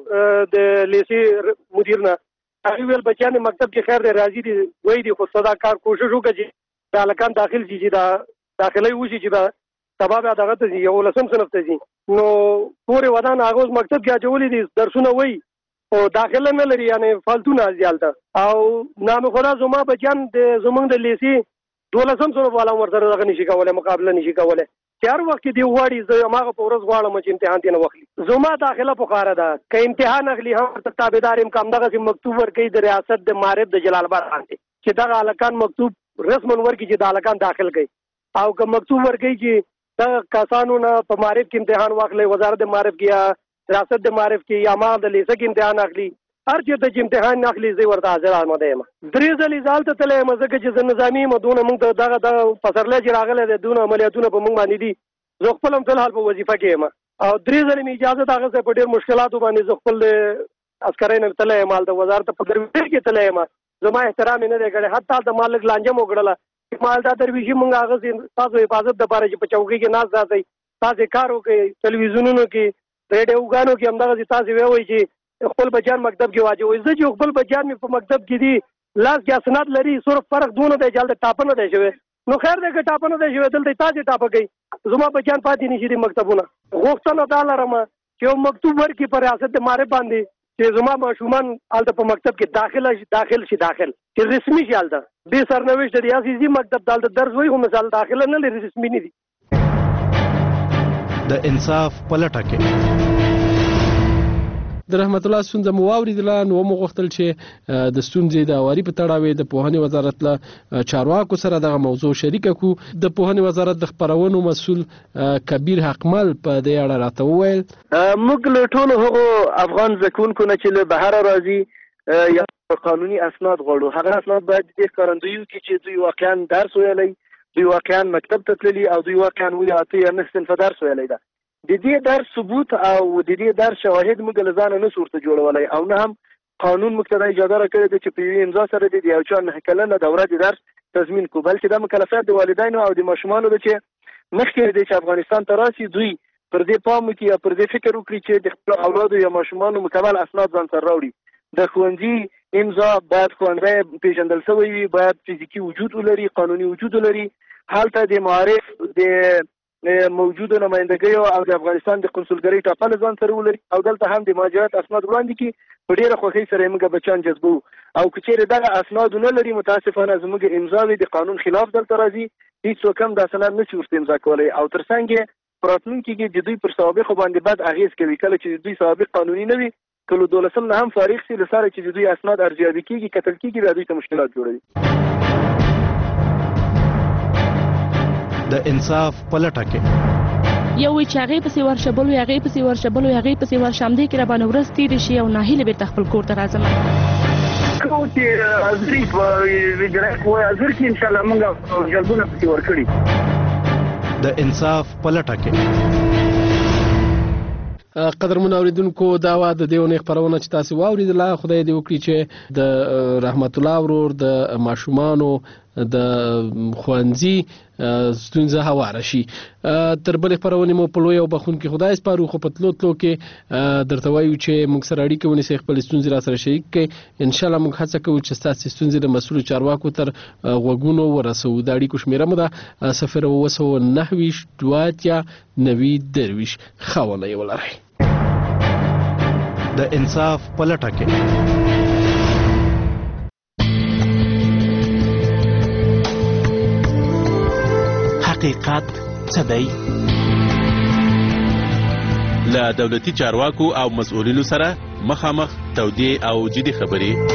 د لیسې مدیر نه هغې ویل بچیان مکتب کې خیر دی راځي دي وایي دي خو ته دا کار کوشش وکړه چې دا هلکان داخل شي چې دا داخلۍ وشي چې به سبا بیا دغه ته ځي 11 صنف ته ځي. نو کور یې ودان هغه اوس مکتب کې اچولي دي درسونه وایي او داخله نه لري یعنې فالتو نه ځي هلته. او نام خدا زما بچیان زموږ د لیسې 12 صنف والا ورسره دغه نشي کولی مقابله نشي کولی. چې هر وخت کې دی غواړي زه هماغه په ورځ غواړم چې امتحان ترې نه واخلي. زما داخله پخاره ده که امتحان اخلي هم ورته تابعدار یم. که همدغسې مکتوب ورکوي د ریاست د معارف د جلال آباد باندې چې دغه هلکان مکتوب رسما ورکړي چې د هلکان داخل کوي او که مکتوب ورکوي چې دغه کسانو نه په معارف کې امتحان واخلي وزارت د معارف کې یا ریاست د معارف کې یا ما د لیسه کې امتحان اخلي هر چېرته چې امتحان نه اخلي زه ورته حاضر آماده یم. 3 ځلې زه هلته تللی یم ځکه چې زه نظامي یم دونه موږ ته دغه پسرلی چې راغلی دی دونه عملیاتونه په موږ باندې دي. زه خپل هم فلحال په وظیفه کې یم او 3 ځلې مې اجازه د هغه ځای په ډېر مشکلاتو باندې زه خپل عسکرۍ نه تللی یم هلته وزارت په درویش کې تللی یم. زما احترام یې نه دی کړی. حتی هلته ما لږ لانجه مو کړله چې ما دا درویشي مونږ هغسې ستاسو حفاظت دپاره چې په چوکۍ کې ناست راسئ تاسې کار وکړئ ټلویزیونونو کې ریډیوګانو کې همدغسې تاسې ووایئ چې خپل بچیان مکتب کې واچوئ. زه چې خپل بچیان مې په مکتب کې دي لاس کې اسناد لري صرف فرق دونه دی چې هلته ټاپه نه دی شوی. نو خیر دی که ټاپه نه دی شوی دلته تاسې ټاپه کوئ زما بچیان پاتې نشي دي مکتبونه. غوښتنه دا لرم چې یو مکتوب ورکړي په ریاست د معارف باندې چې زما ماشومان هلته په مکتب کې داخل شي چې رسمي شي هلته بې سرنوشته دي. عزیزي مکتب ته هلته درس وایي خو مثال داخله نه لري رسمي نه دي. د انصاف په لټه کې د رحمت الله ستونزه مو واورېدله نو ومو غوښتل چې د ستونزې د هواري په تړاو د پوهنې وزارت له چارواکو سره دغه موضوع شریکه کړو. د پوهنې وزارت د خپرونو مسؤل کبیر حقمل په دې اړه راته وویل موږ له ټولو هغو افغان زده کوونکو نه چې له بهره راځي یا په قانوني اسناد غواړو. هغه اسناد باید د ښکارندویو کې چې دوی واقعا درس ویلی، دوی واقعا مکتب ته تللي او دوی واقعا ولې 8 یا 9 صنفه درس ویلی ده. د دې درس ثبوت او د دې درس شواهد موږ له ځانه نه ورته جوړولی او نه هم قانون موږ ته دا اجازه راکړې ده چې په یوې امضا سره د یو چا 9 کلنه دوره د درس تضمین کړو، بلکې دا مکلفیت د والدینو او د ماشومانو ده چې مخکې دی چې افغانستان ته راشي دوی پر دې پام وکړي یا پر دې فکر وکړي چې د خپلو اولادو یا ماشومانو مکمل اسناد ځان سره راوړي. د ښوونځي امضا باید ښوونځی پیژندل شوی وي، باید فزیکي وجود ولري، قانوني وجود ولري. هلته د معارف د موجوده نمایندګیو او د افغانستان د قونسلګرۍ ټاپل ځان سره ولري او دلته هم د مهاجرت اسناد وړاندې کړي. په ډېره خوښۍ سره یې موږ بچیان جذبوو او که چېرې دغه اسناد ونه لري متاسفانه زموږ امضاوې د قانون خلاف دلته راځي، هېڅوک هم دا سند نشي ورته امضا کولی او تر څنګ یې په راتلونکي کې د دوی پر سوابقو باندې بد اغېز کوي. کله چې د دوی سوابق قانوني نه وي، که له 12 نه هم فارغ شي، له سره چې د دوی اسناد ارزیابي کېږي کتل کېږي، بیا دوی ته مشکلات جوړوي. د انصاف په لټه کې یو وی چې هغې پسې ورشه، بل وی هغې پسې ورشه، بل وی هغې پسې ورشه، همدې کې راباندې ورځ تېرې شي او ناهیلې بېرته خپل کور ته راځم. کوم چې حاضري په جنایت وایي حاضر کې انشاءالله موږ جلبونه پسې ورکړي. د انصاف په لټه کې قدرمن اوریدونکو، دا وا د دې ونې خپرونه چې تاسو واوریدله، خدای دې وکړي چې د رحمت الله ورور د ماشومانو د ښوونځي ستونزه هواره شي. تر بلې خپرونې مو په لوی او بخښونکي خدای سپارو، خو په تلو کې درته وایو چې موږ سره اړیکه ونیسئ، خپلې ستونزې را سره شریک کړئ. انشاءالله موږ هڅه کوو چې ستاسې ستونزې د مسؤلو چارواکو تر غوږونو ورسوو. د اړیکو شمېره مو ده 0929 2 90 خاوله یې ولرئ. د انصاف په لټه کې حقیقت څه دی؟ له دولتي چارواکو او مسؤلینو سره مخامخ تودې او جدي خبرې.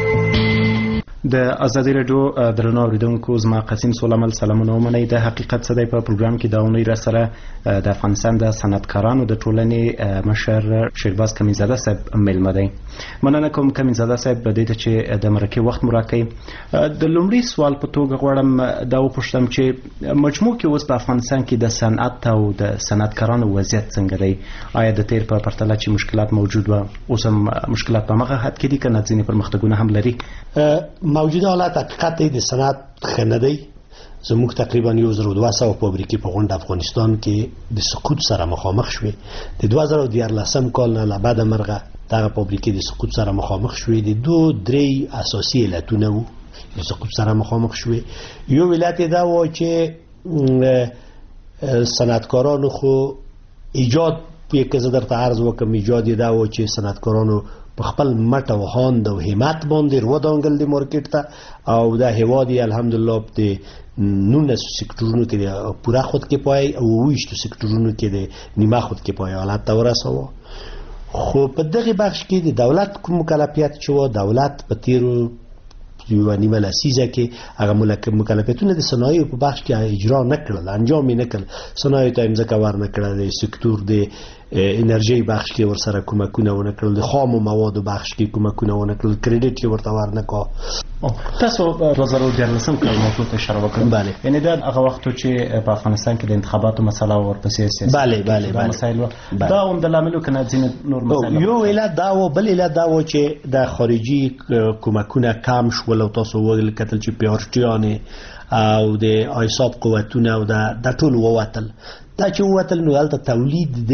د ازادي رادیو درنو اوریدونکو، زما قسیم سولمل سلامونه ومنئ. د حقیقت څه دی په پروګرام کې دا اونۍ را سره د افغانستان د صنعتکارانو د ټولنې مشر شیرباز کمینزاده صاحب میلمه دی. مننه کوم کمینزاده صاحب د دې ته چې د مرکې وخت مو راکړئ. د لومړي سوال په توګه غواړم دا وپوښتم چې مجموع کې اوس په افغانستان کې د صنعت او د صنعتکارانو وضعیت څنګه دی؟ آیا د تیر په پرتله چې مشکلات موجود وه اوس هم مشکلات په مغه حد کې دي که نه ځینې پرمختګونه هم لري؟ موجوده حالت حقیقت دی د صنعت ښه نه دی. زموږ تقریبا 1200 فابریکې په غونډ افغانستان کې د سقوط سره مخامخ شوې. د 2014 کال نه له بعده مرغه دغه فابریکې د سقوط سره مخامخ شوې. د 2-3 اساسي علتونه وو د سقوط سره مخامخ شوې. یو علت دا و چې صنعتکارانو خو ایجاد په زه درته عرض وکم ایجاد دا و چې صنعتکارانو په خپل مټ او هاند او همت باندې ودانګل د مارکیټ ته او دا هیواد الحمدلله د 19 سکتورونو کې پوره خود کې پای او 20 سکتورونو کې د نیمه خود کې پای حالت ته ورساوه. خو په دغه بخش کې د دولت کوم مکلفیت چې و دولت په تیرو یو نیمه لسیزه کې هغه مکلفیتونه د صنایعو په بخش کې اجرا نه کړل، انجام یې نه کړل. صنایعو ته ځمکه ور نه کړل، د سکتور د انرژي بخش کې ورسره کومکونه ونه کړل، د خامو موادو بخش کې کومکونه ونه کړل، کریډټ یې ورته ور نه کړ. تاسو 2014 کال موضوع ته اشاره وکړه. بله، یعنی دا هغه وخت چې په افغانستان کې د انتخاباتو مسله ورپسې سیاست بله مسایل دا هم د لاملو کنه ځینې نور مسایل. یو علت دا و، بل علت دا و چې د خارجي کومکونه کم شول او تاسو وګورئ کتل چې پیارچیانې او د آیساب قوتونه او د ټول ووتل. دا چې ووتل نو هلته تولید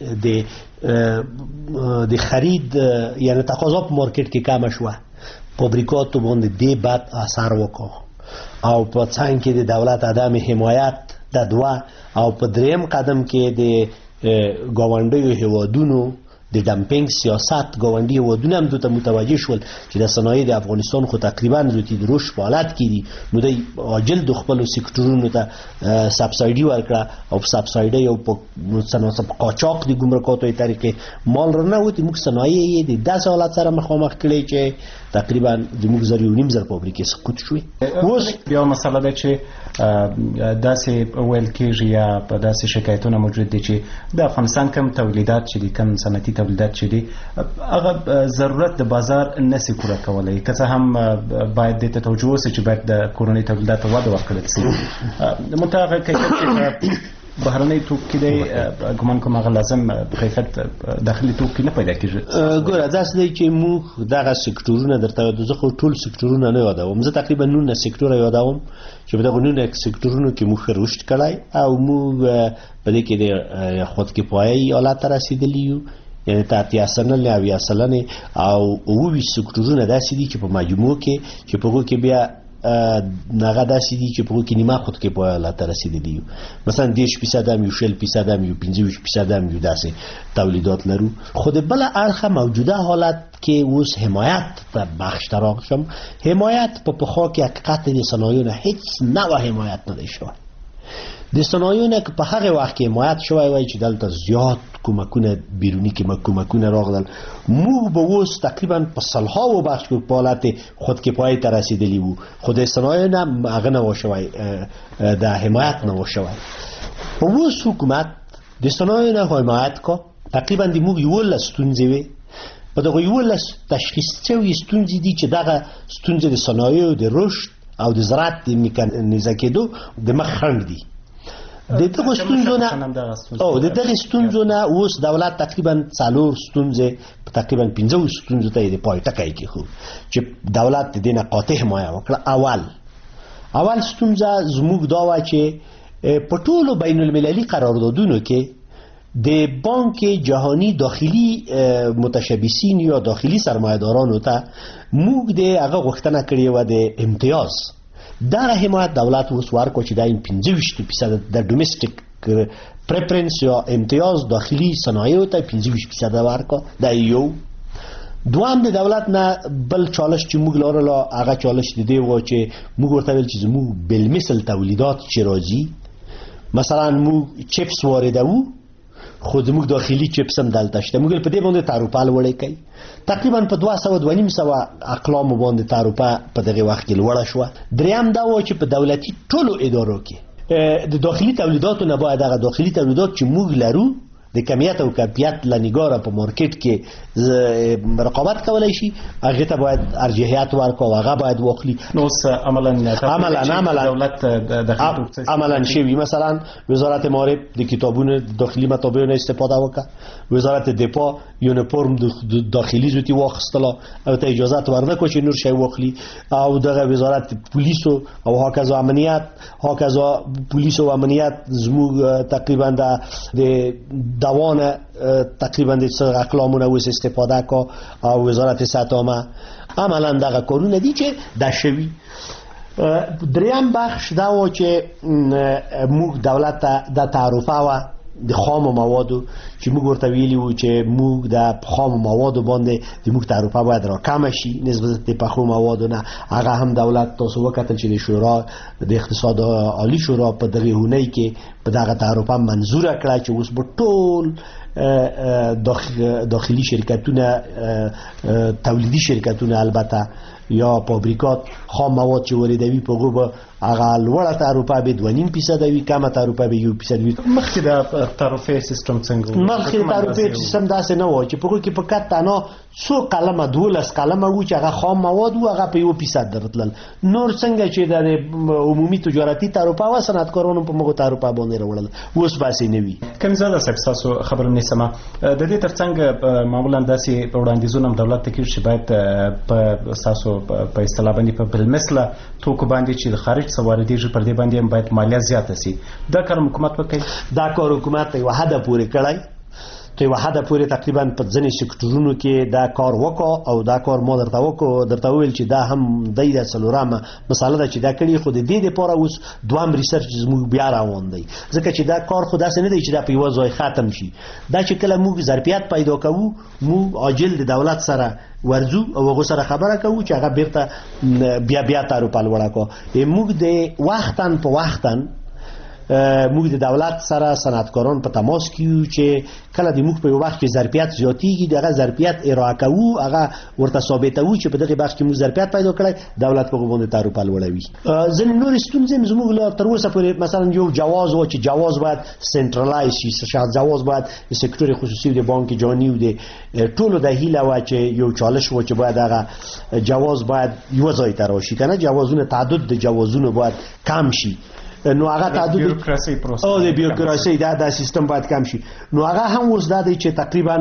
د خرید یعنی تقاضا په مارکیټ کې کمه شوه، فابریکاتو باندې دې بد اثر وکړ او په څنګ کې د دولت عدم حمایت د دوه او په دریم قدم کې د ګاونډیو هیوادونو د ډمپینګ سیاست ګاونډي هیوادونه هم دوی متوجه شول چې د صنایع د افغانستان خو تقریبا روتی د رشد په حالت کې دي، نو دوی عاجل د خپلو سکتورونو ته سبسایډي ورکړه او سبسایډي او په صنعت قاچاق د ګمرکاتو طریقې مال رانهوتې. موږ صنایع د داسې حالت سره مخامخ کړی چې تقریبا زموږ 1.5 فابریکې سقوط شوې. اوس بیا مسله ده چې داسې ویل کېږي یا په داسې شکایتونه موجود دي چې د افغانستان کم تولیدات چې د کم صنعتي تولیدات چې دي هغه ضرورت د بازار نسی پوره کولای که څه هم باید د توجه وشي چې باید د کورنۍ تولیدات وده ورکړل شي متأخر کیفیت بهرنۍ توکي دی ګمان کوم هغه لازم کیفیت داخلي توکي نه پیدا کیږي ګوره داسې دی چې موږ دغه سکتورونه درته زه خو ټول سکتورونه نه یادوم زه تقریبا 19 سکتوره یادوم چې په دغه 19 سکتورونو کې موږ رشد کړی او موږ په دې کې د خودکفایي حالت ته رسیدلی یو یعنی تا 80 او 80 او 20 سکتورونه داسې دي چې په مجموع کې چې په هغو کې بیا ناغه داسې دي چې په هغو کې نیمه خودکفایي حالت ته رسیدلی یو مثلا 10% هم یو 60% هم یو 25% هم یو داسې تولیدات لرو خو د بله اړخه موجوده حالت کې اوس حمایت ته بخش ته راغشم حمایت په پخوا کې حقیقت د صنایعو نه هیڅ نوع حمایت نه دی شوی د صنایعو نه که په هغه وخت کې حمایت شوی وای چې دلته زیات کومکونه بیروني کومکونه راغلل موږ به اوس تقریبا په سلهاو بخش کې په حالت خودکفایي ته رسیدلی وو خو د صنایعو نه هغه نه و شوی د حمایت نه و شوی په اوس حکومت د صنایعو نه حمایت کو تقریبا د موږ 11 ستونزې وي په دغه 11 تشخیص شوي ستونزې دي چې دغه ستونزې د صنایعو د رشد او د زراعت د میکانیزه کېدو د مخ خنډ دي د دغه ستونزو نه اوس دولت تقریبا 4 ستونزې تقریبا 15 ستونزو ته د پای ټکی کېښود چې دولت د دې نه قاطع حمایه وکړه اول ستونزه زموږ دا وه چې په ټولو بین المللي قراردادونو کې د بانک جهانی داخلي متشبثین یا داخلي سرمایه‌دارانو ته موږ د هغه غوښتنه کړې وه د امتیاز دغه حمایت دولت اوس ورکړو چې دا 25% د ډومېسټک پریفرنس یا امتیاز داخلي صنایعو ته 25% ورکړو دا یو دوام د دولت نه بل چالش چې موږ لرلو هغه چالش د دې و چې موږ ورته ویل چې زموږ بالمثل تولیدات چې راځي مثلا موږ چپس واردوو خو زموږ داخلي چپس هم دلته شته موږ په دې باندې تعرفه لوړې کوي تقریبا په 200 اقلام باندې تعرفه په دغه وخت کې لوړه شوه دریم دا و چې په دولتي ټولو ادارو کې د داخلي تولیداتو نه باید هغه داخلي تولیدات چې موږ لرو د کمیت او کیفیت لنګاره په مارکیټ کې رقابت کولای شي هغه ته باید ارجحیت ورکړو هغه باید واخلي نو عملا دولت عملا شوی مثلا وزارت معارف د کتابونو داخلي مطابع نه استفاده وکړه وزارت دفاع یونیفرم داخلي زوتی واخستله او ته اجازه ورنکړو چې نور شی واخلي او دغه وزارت پولیس او هکذا امنیت هکذا پولیس او امنیت زموږ تقریبا د دوانه تقریبا د اقلامونه وس استفاده کا او وزارت صحت عامه عملا دغه کارونه دي چې د شوی دریم بخش دا و چې موږ دولت د تعرفه و د خام موادو چې موږ ورته ویلي وو چې موږ د خام موادو باندې د موږ تعرفه باید را کم شي نسبت د پخو موادو نه هغه هم دولت تاسو وکتل چې د شورا د اقتصاد عالی شورا په دغه هونه کې په دغه تعرفه منظور کړه چې اوس به ټول داخلي شرکتونه تولیدي شرکتونه البته یا فابریکات خام مواد چې واردوي په هغه هغه لوړه تعرفه به 2.5% وي کمه تعرفه به 1% وي مخکې د تعرفې سیستم څنګه مخکې تعرفې سیستم داسې نه و چې په هغه کې فقط تنها څو قلمه 12 قلمه و چې هغه خام مواد و هغه په 1% درتلل نور څنګه چې د عمومي تجارتي تعرفه او صنعتکارانو په موږ تعرفه باندې راوړل اوس باسي نه وي کمزاده تاسو خبرونه نسمه د دې ترڅنګ معمولا داسې وړاندیزونه دولت ته کې چې باید په اساسو په اصطلاح باندې په بالمثله توکو باندې چې د خارج سواردیږي پر دې باندې هم باید مالیه زیاته سي دا کار حکومت وکړي دا کار حکومت یو حد پورې کړی ته یو حد پورې تقریبا په ځینې سکتورونو کې دا کار وکړو او دا کار ما درته ویل چې دا هم د څلورمه مساله ده چې دا کړي خو د دې لپاره اوس دوام ریسرچ زموږ بیا روان دی ځکه چې دا کار خو داسې نه دی چې دا په یو ځای ختم شي دا چې کله موږ ظرفیت پیدا کوو موږ عاجل د دولت سره ورزو او هغه سره خبره کوو چې هغه بیرته بیا تعرفه لوړه کو موږ د وختن په وختن موږ د دولت سره صنعتکاران په تماس کې یو چې کله د موږ په یو وخت کې ظرفیت زیاتېږي دغه ظرفیت ارائه کوو هغه ورته ثابتوو چې په دغه بخش کې موږ ظرفیت پیدا کړی دولت په باندې تعرفه لوړوي. ځینې نورې ستونزې زموږ لا تر اوسه پورې مثلا یو جواز و چې جواز باید سنټرلایز شي جواز باید د سکتور خصوصي د بانک جهاني او د ټولو د هیله و چې یو چالش و چې باید هغه جواز باید یو ځای ته راشي کنه جوازونه تعدد د جوازونو باید کم شي نو هغه تعدد بیروکراسي پروسه او د بیروکراسي دا سیستم باید کم شي نو هغه هم اوس دا دی چې تقریبا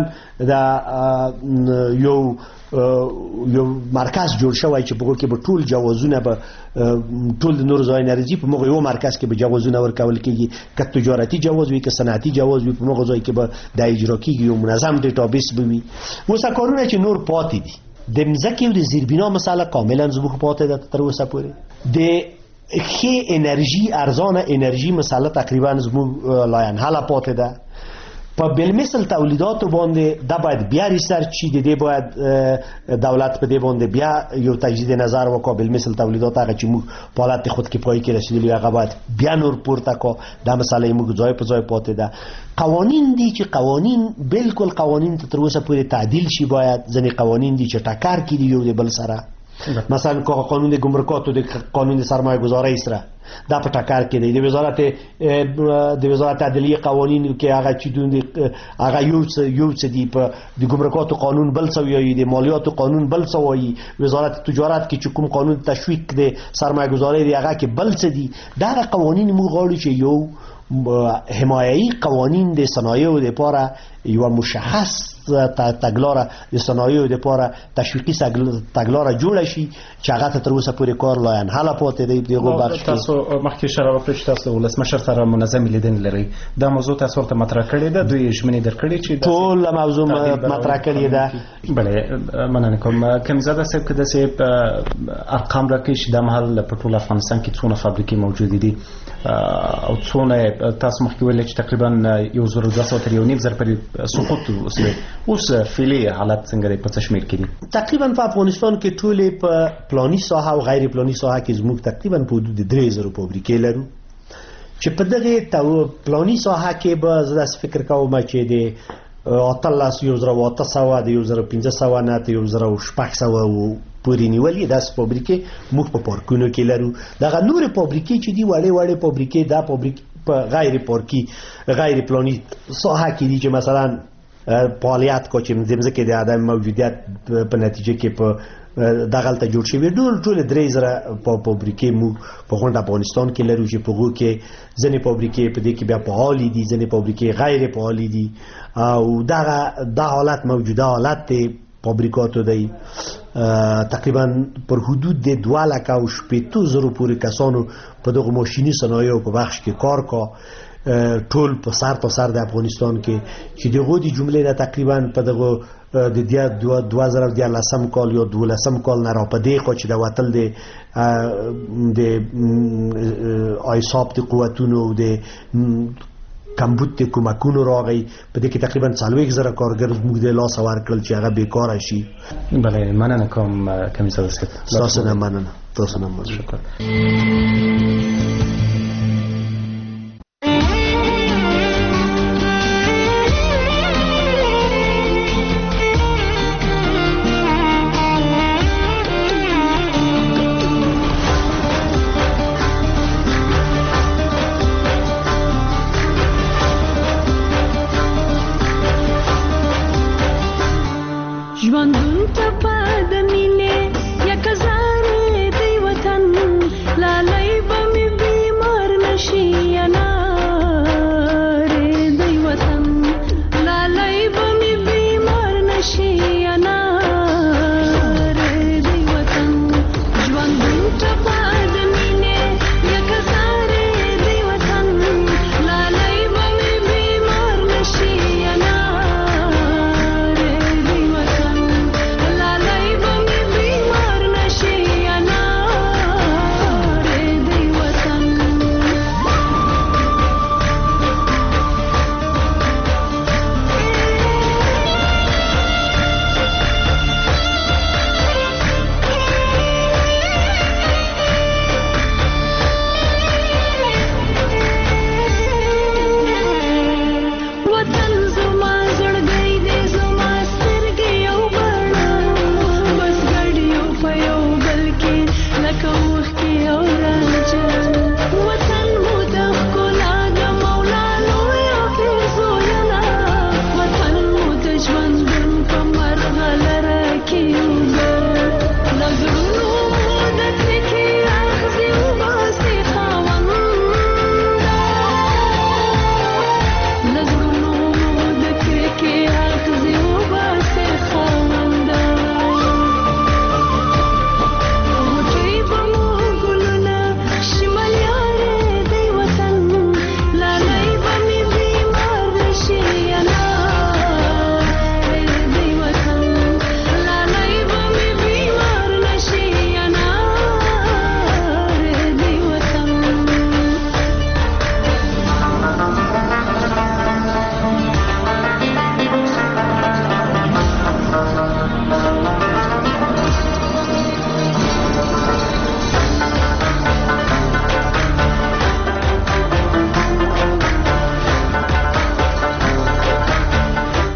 د یو مرکز جوړ شوی چې په کې به ټول جوازونه به ټول د نور ځای نارضي په موږ یو مرکز کې به جوازونه ورکول کېږي که تجارتي جواز وي که صنعتي جواز وي په موږ ځای کې به د اجرا کېږي یو منظم ډیټابیس به وي. اوس کارونه چې نور پاتې دي د مځکې او د زیربنا مسله کاملا زموږ پاتې ده تر اوسه پورې د ښه انرژي ارزانه انرژي مسله تقریبا زموږ لاین حاله پاتې ده په بلمثل تولیداتو باندې دا باید بیا ریسرچ شي د دې باید دولت په دې باندې بیا یو تجدید نظر وکړي بلمثل تولیدات هغه چې موږ په حالت خودکفایي کې رسیدلی هغه باید بیا نور پورته کو دا مسله موږ ځای په ځای پاتې ده. قوانین دي چې قوانین بالکل قوانین ته تر اوسه پورې تعدیل شي باید ځینې قوانین دي چې ټکر کړي یو د بل سره مثلا قانون د ګمرکاتو د قانون د سرمایه گذاری سره دا په ټکر کې دی د وزارت عدلیه قوانین کې هغه چې دوی هغه یو څه دی په د ګمرکاتو قانون بل څه وایي د مالیاتو قانون بل څه وایي وزارت تجارت کې چې کوم قانون تشویق دی سرمایه گذاری دی هغه کې بل څه دی دا قوانین موږ غواړو چې یو حمایوي قوانین د صنایعو لپاره یو مشخص تګلاره د صنایعو لپاره تشویقي تګلاره جوړه شي چې هغه تر اوسه پورې کار لا نه حاله پاتې دی دغه بخش تاسو مخکې اشاره وکړه چې تاسو ولسمشر سره منظم لیدنې لري دا موضوع تاسو ورته مطرح کړې ده دوی ژمنې درکړې چې ټول موضوع مطرح کړې ده بله مننه کوم کمزاده صاحب که داسې ارقام راکړي چې د مهال په ټول افغانستان کې څونه فابریکې موجودې دي او څونه تاسو مخکې ویل چې تقریبا 1200 تر 1.5 پورې سقوط وسوي اوس فعلي حالت څنګه دی په تشمیر کې دي تقریبا په افغانستان کې ټول په پلاني ساحه او غیر پلاني ساحه کې زموږ تقریبا په حدود 3000 فابریکې لرو چې په دغه پلاني ساحه کې به زه فکر کوم چې د 1800 د 1500 نه تر 1600 پورې نیولې داس فابریکې موږ په پارکونو کې لرو دغه نور فابریکې چې دی وړې فابریکې دا فابریکې په غیر پلاني ساحه کې دي چې مثلا فعالیت کو چې زمزه کې د عدم موجودیت په نتیجه کې په دغلته جوړ شوی ټول 3000 فابریکې مو په غونډه افغانستان کې لرو چې په غو کې ځنې فابریکې په دې کې بیا فعال دي ځنې فابریکې غیر فعال دي او دا حالت موجوده حالت فابریکاتو دی تقریبا پر حدود د 2,80,000 پورې کسانو په دغه ماشیني صنایعو په بخش کې کار کا ټول په سر تا سر د افغانستان کې چې دغه د جملې نه تقریبا په دغه د 2013 کال یا 12 کال نه را پدې خو چې د وتل د ایصاب د قوتونو د کمبود د کومکونو راغی په دې کې تقریبا 40,000 کارګر موږ د لاس ورکړل چې هغه بیکاره شي. بله مننه کوم کمیسر صاحب تاسو نه مننه.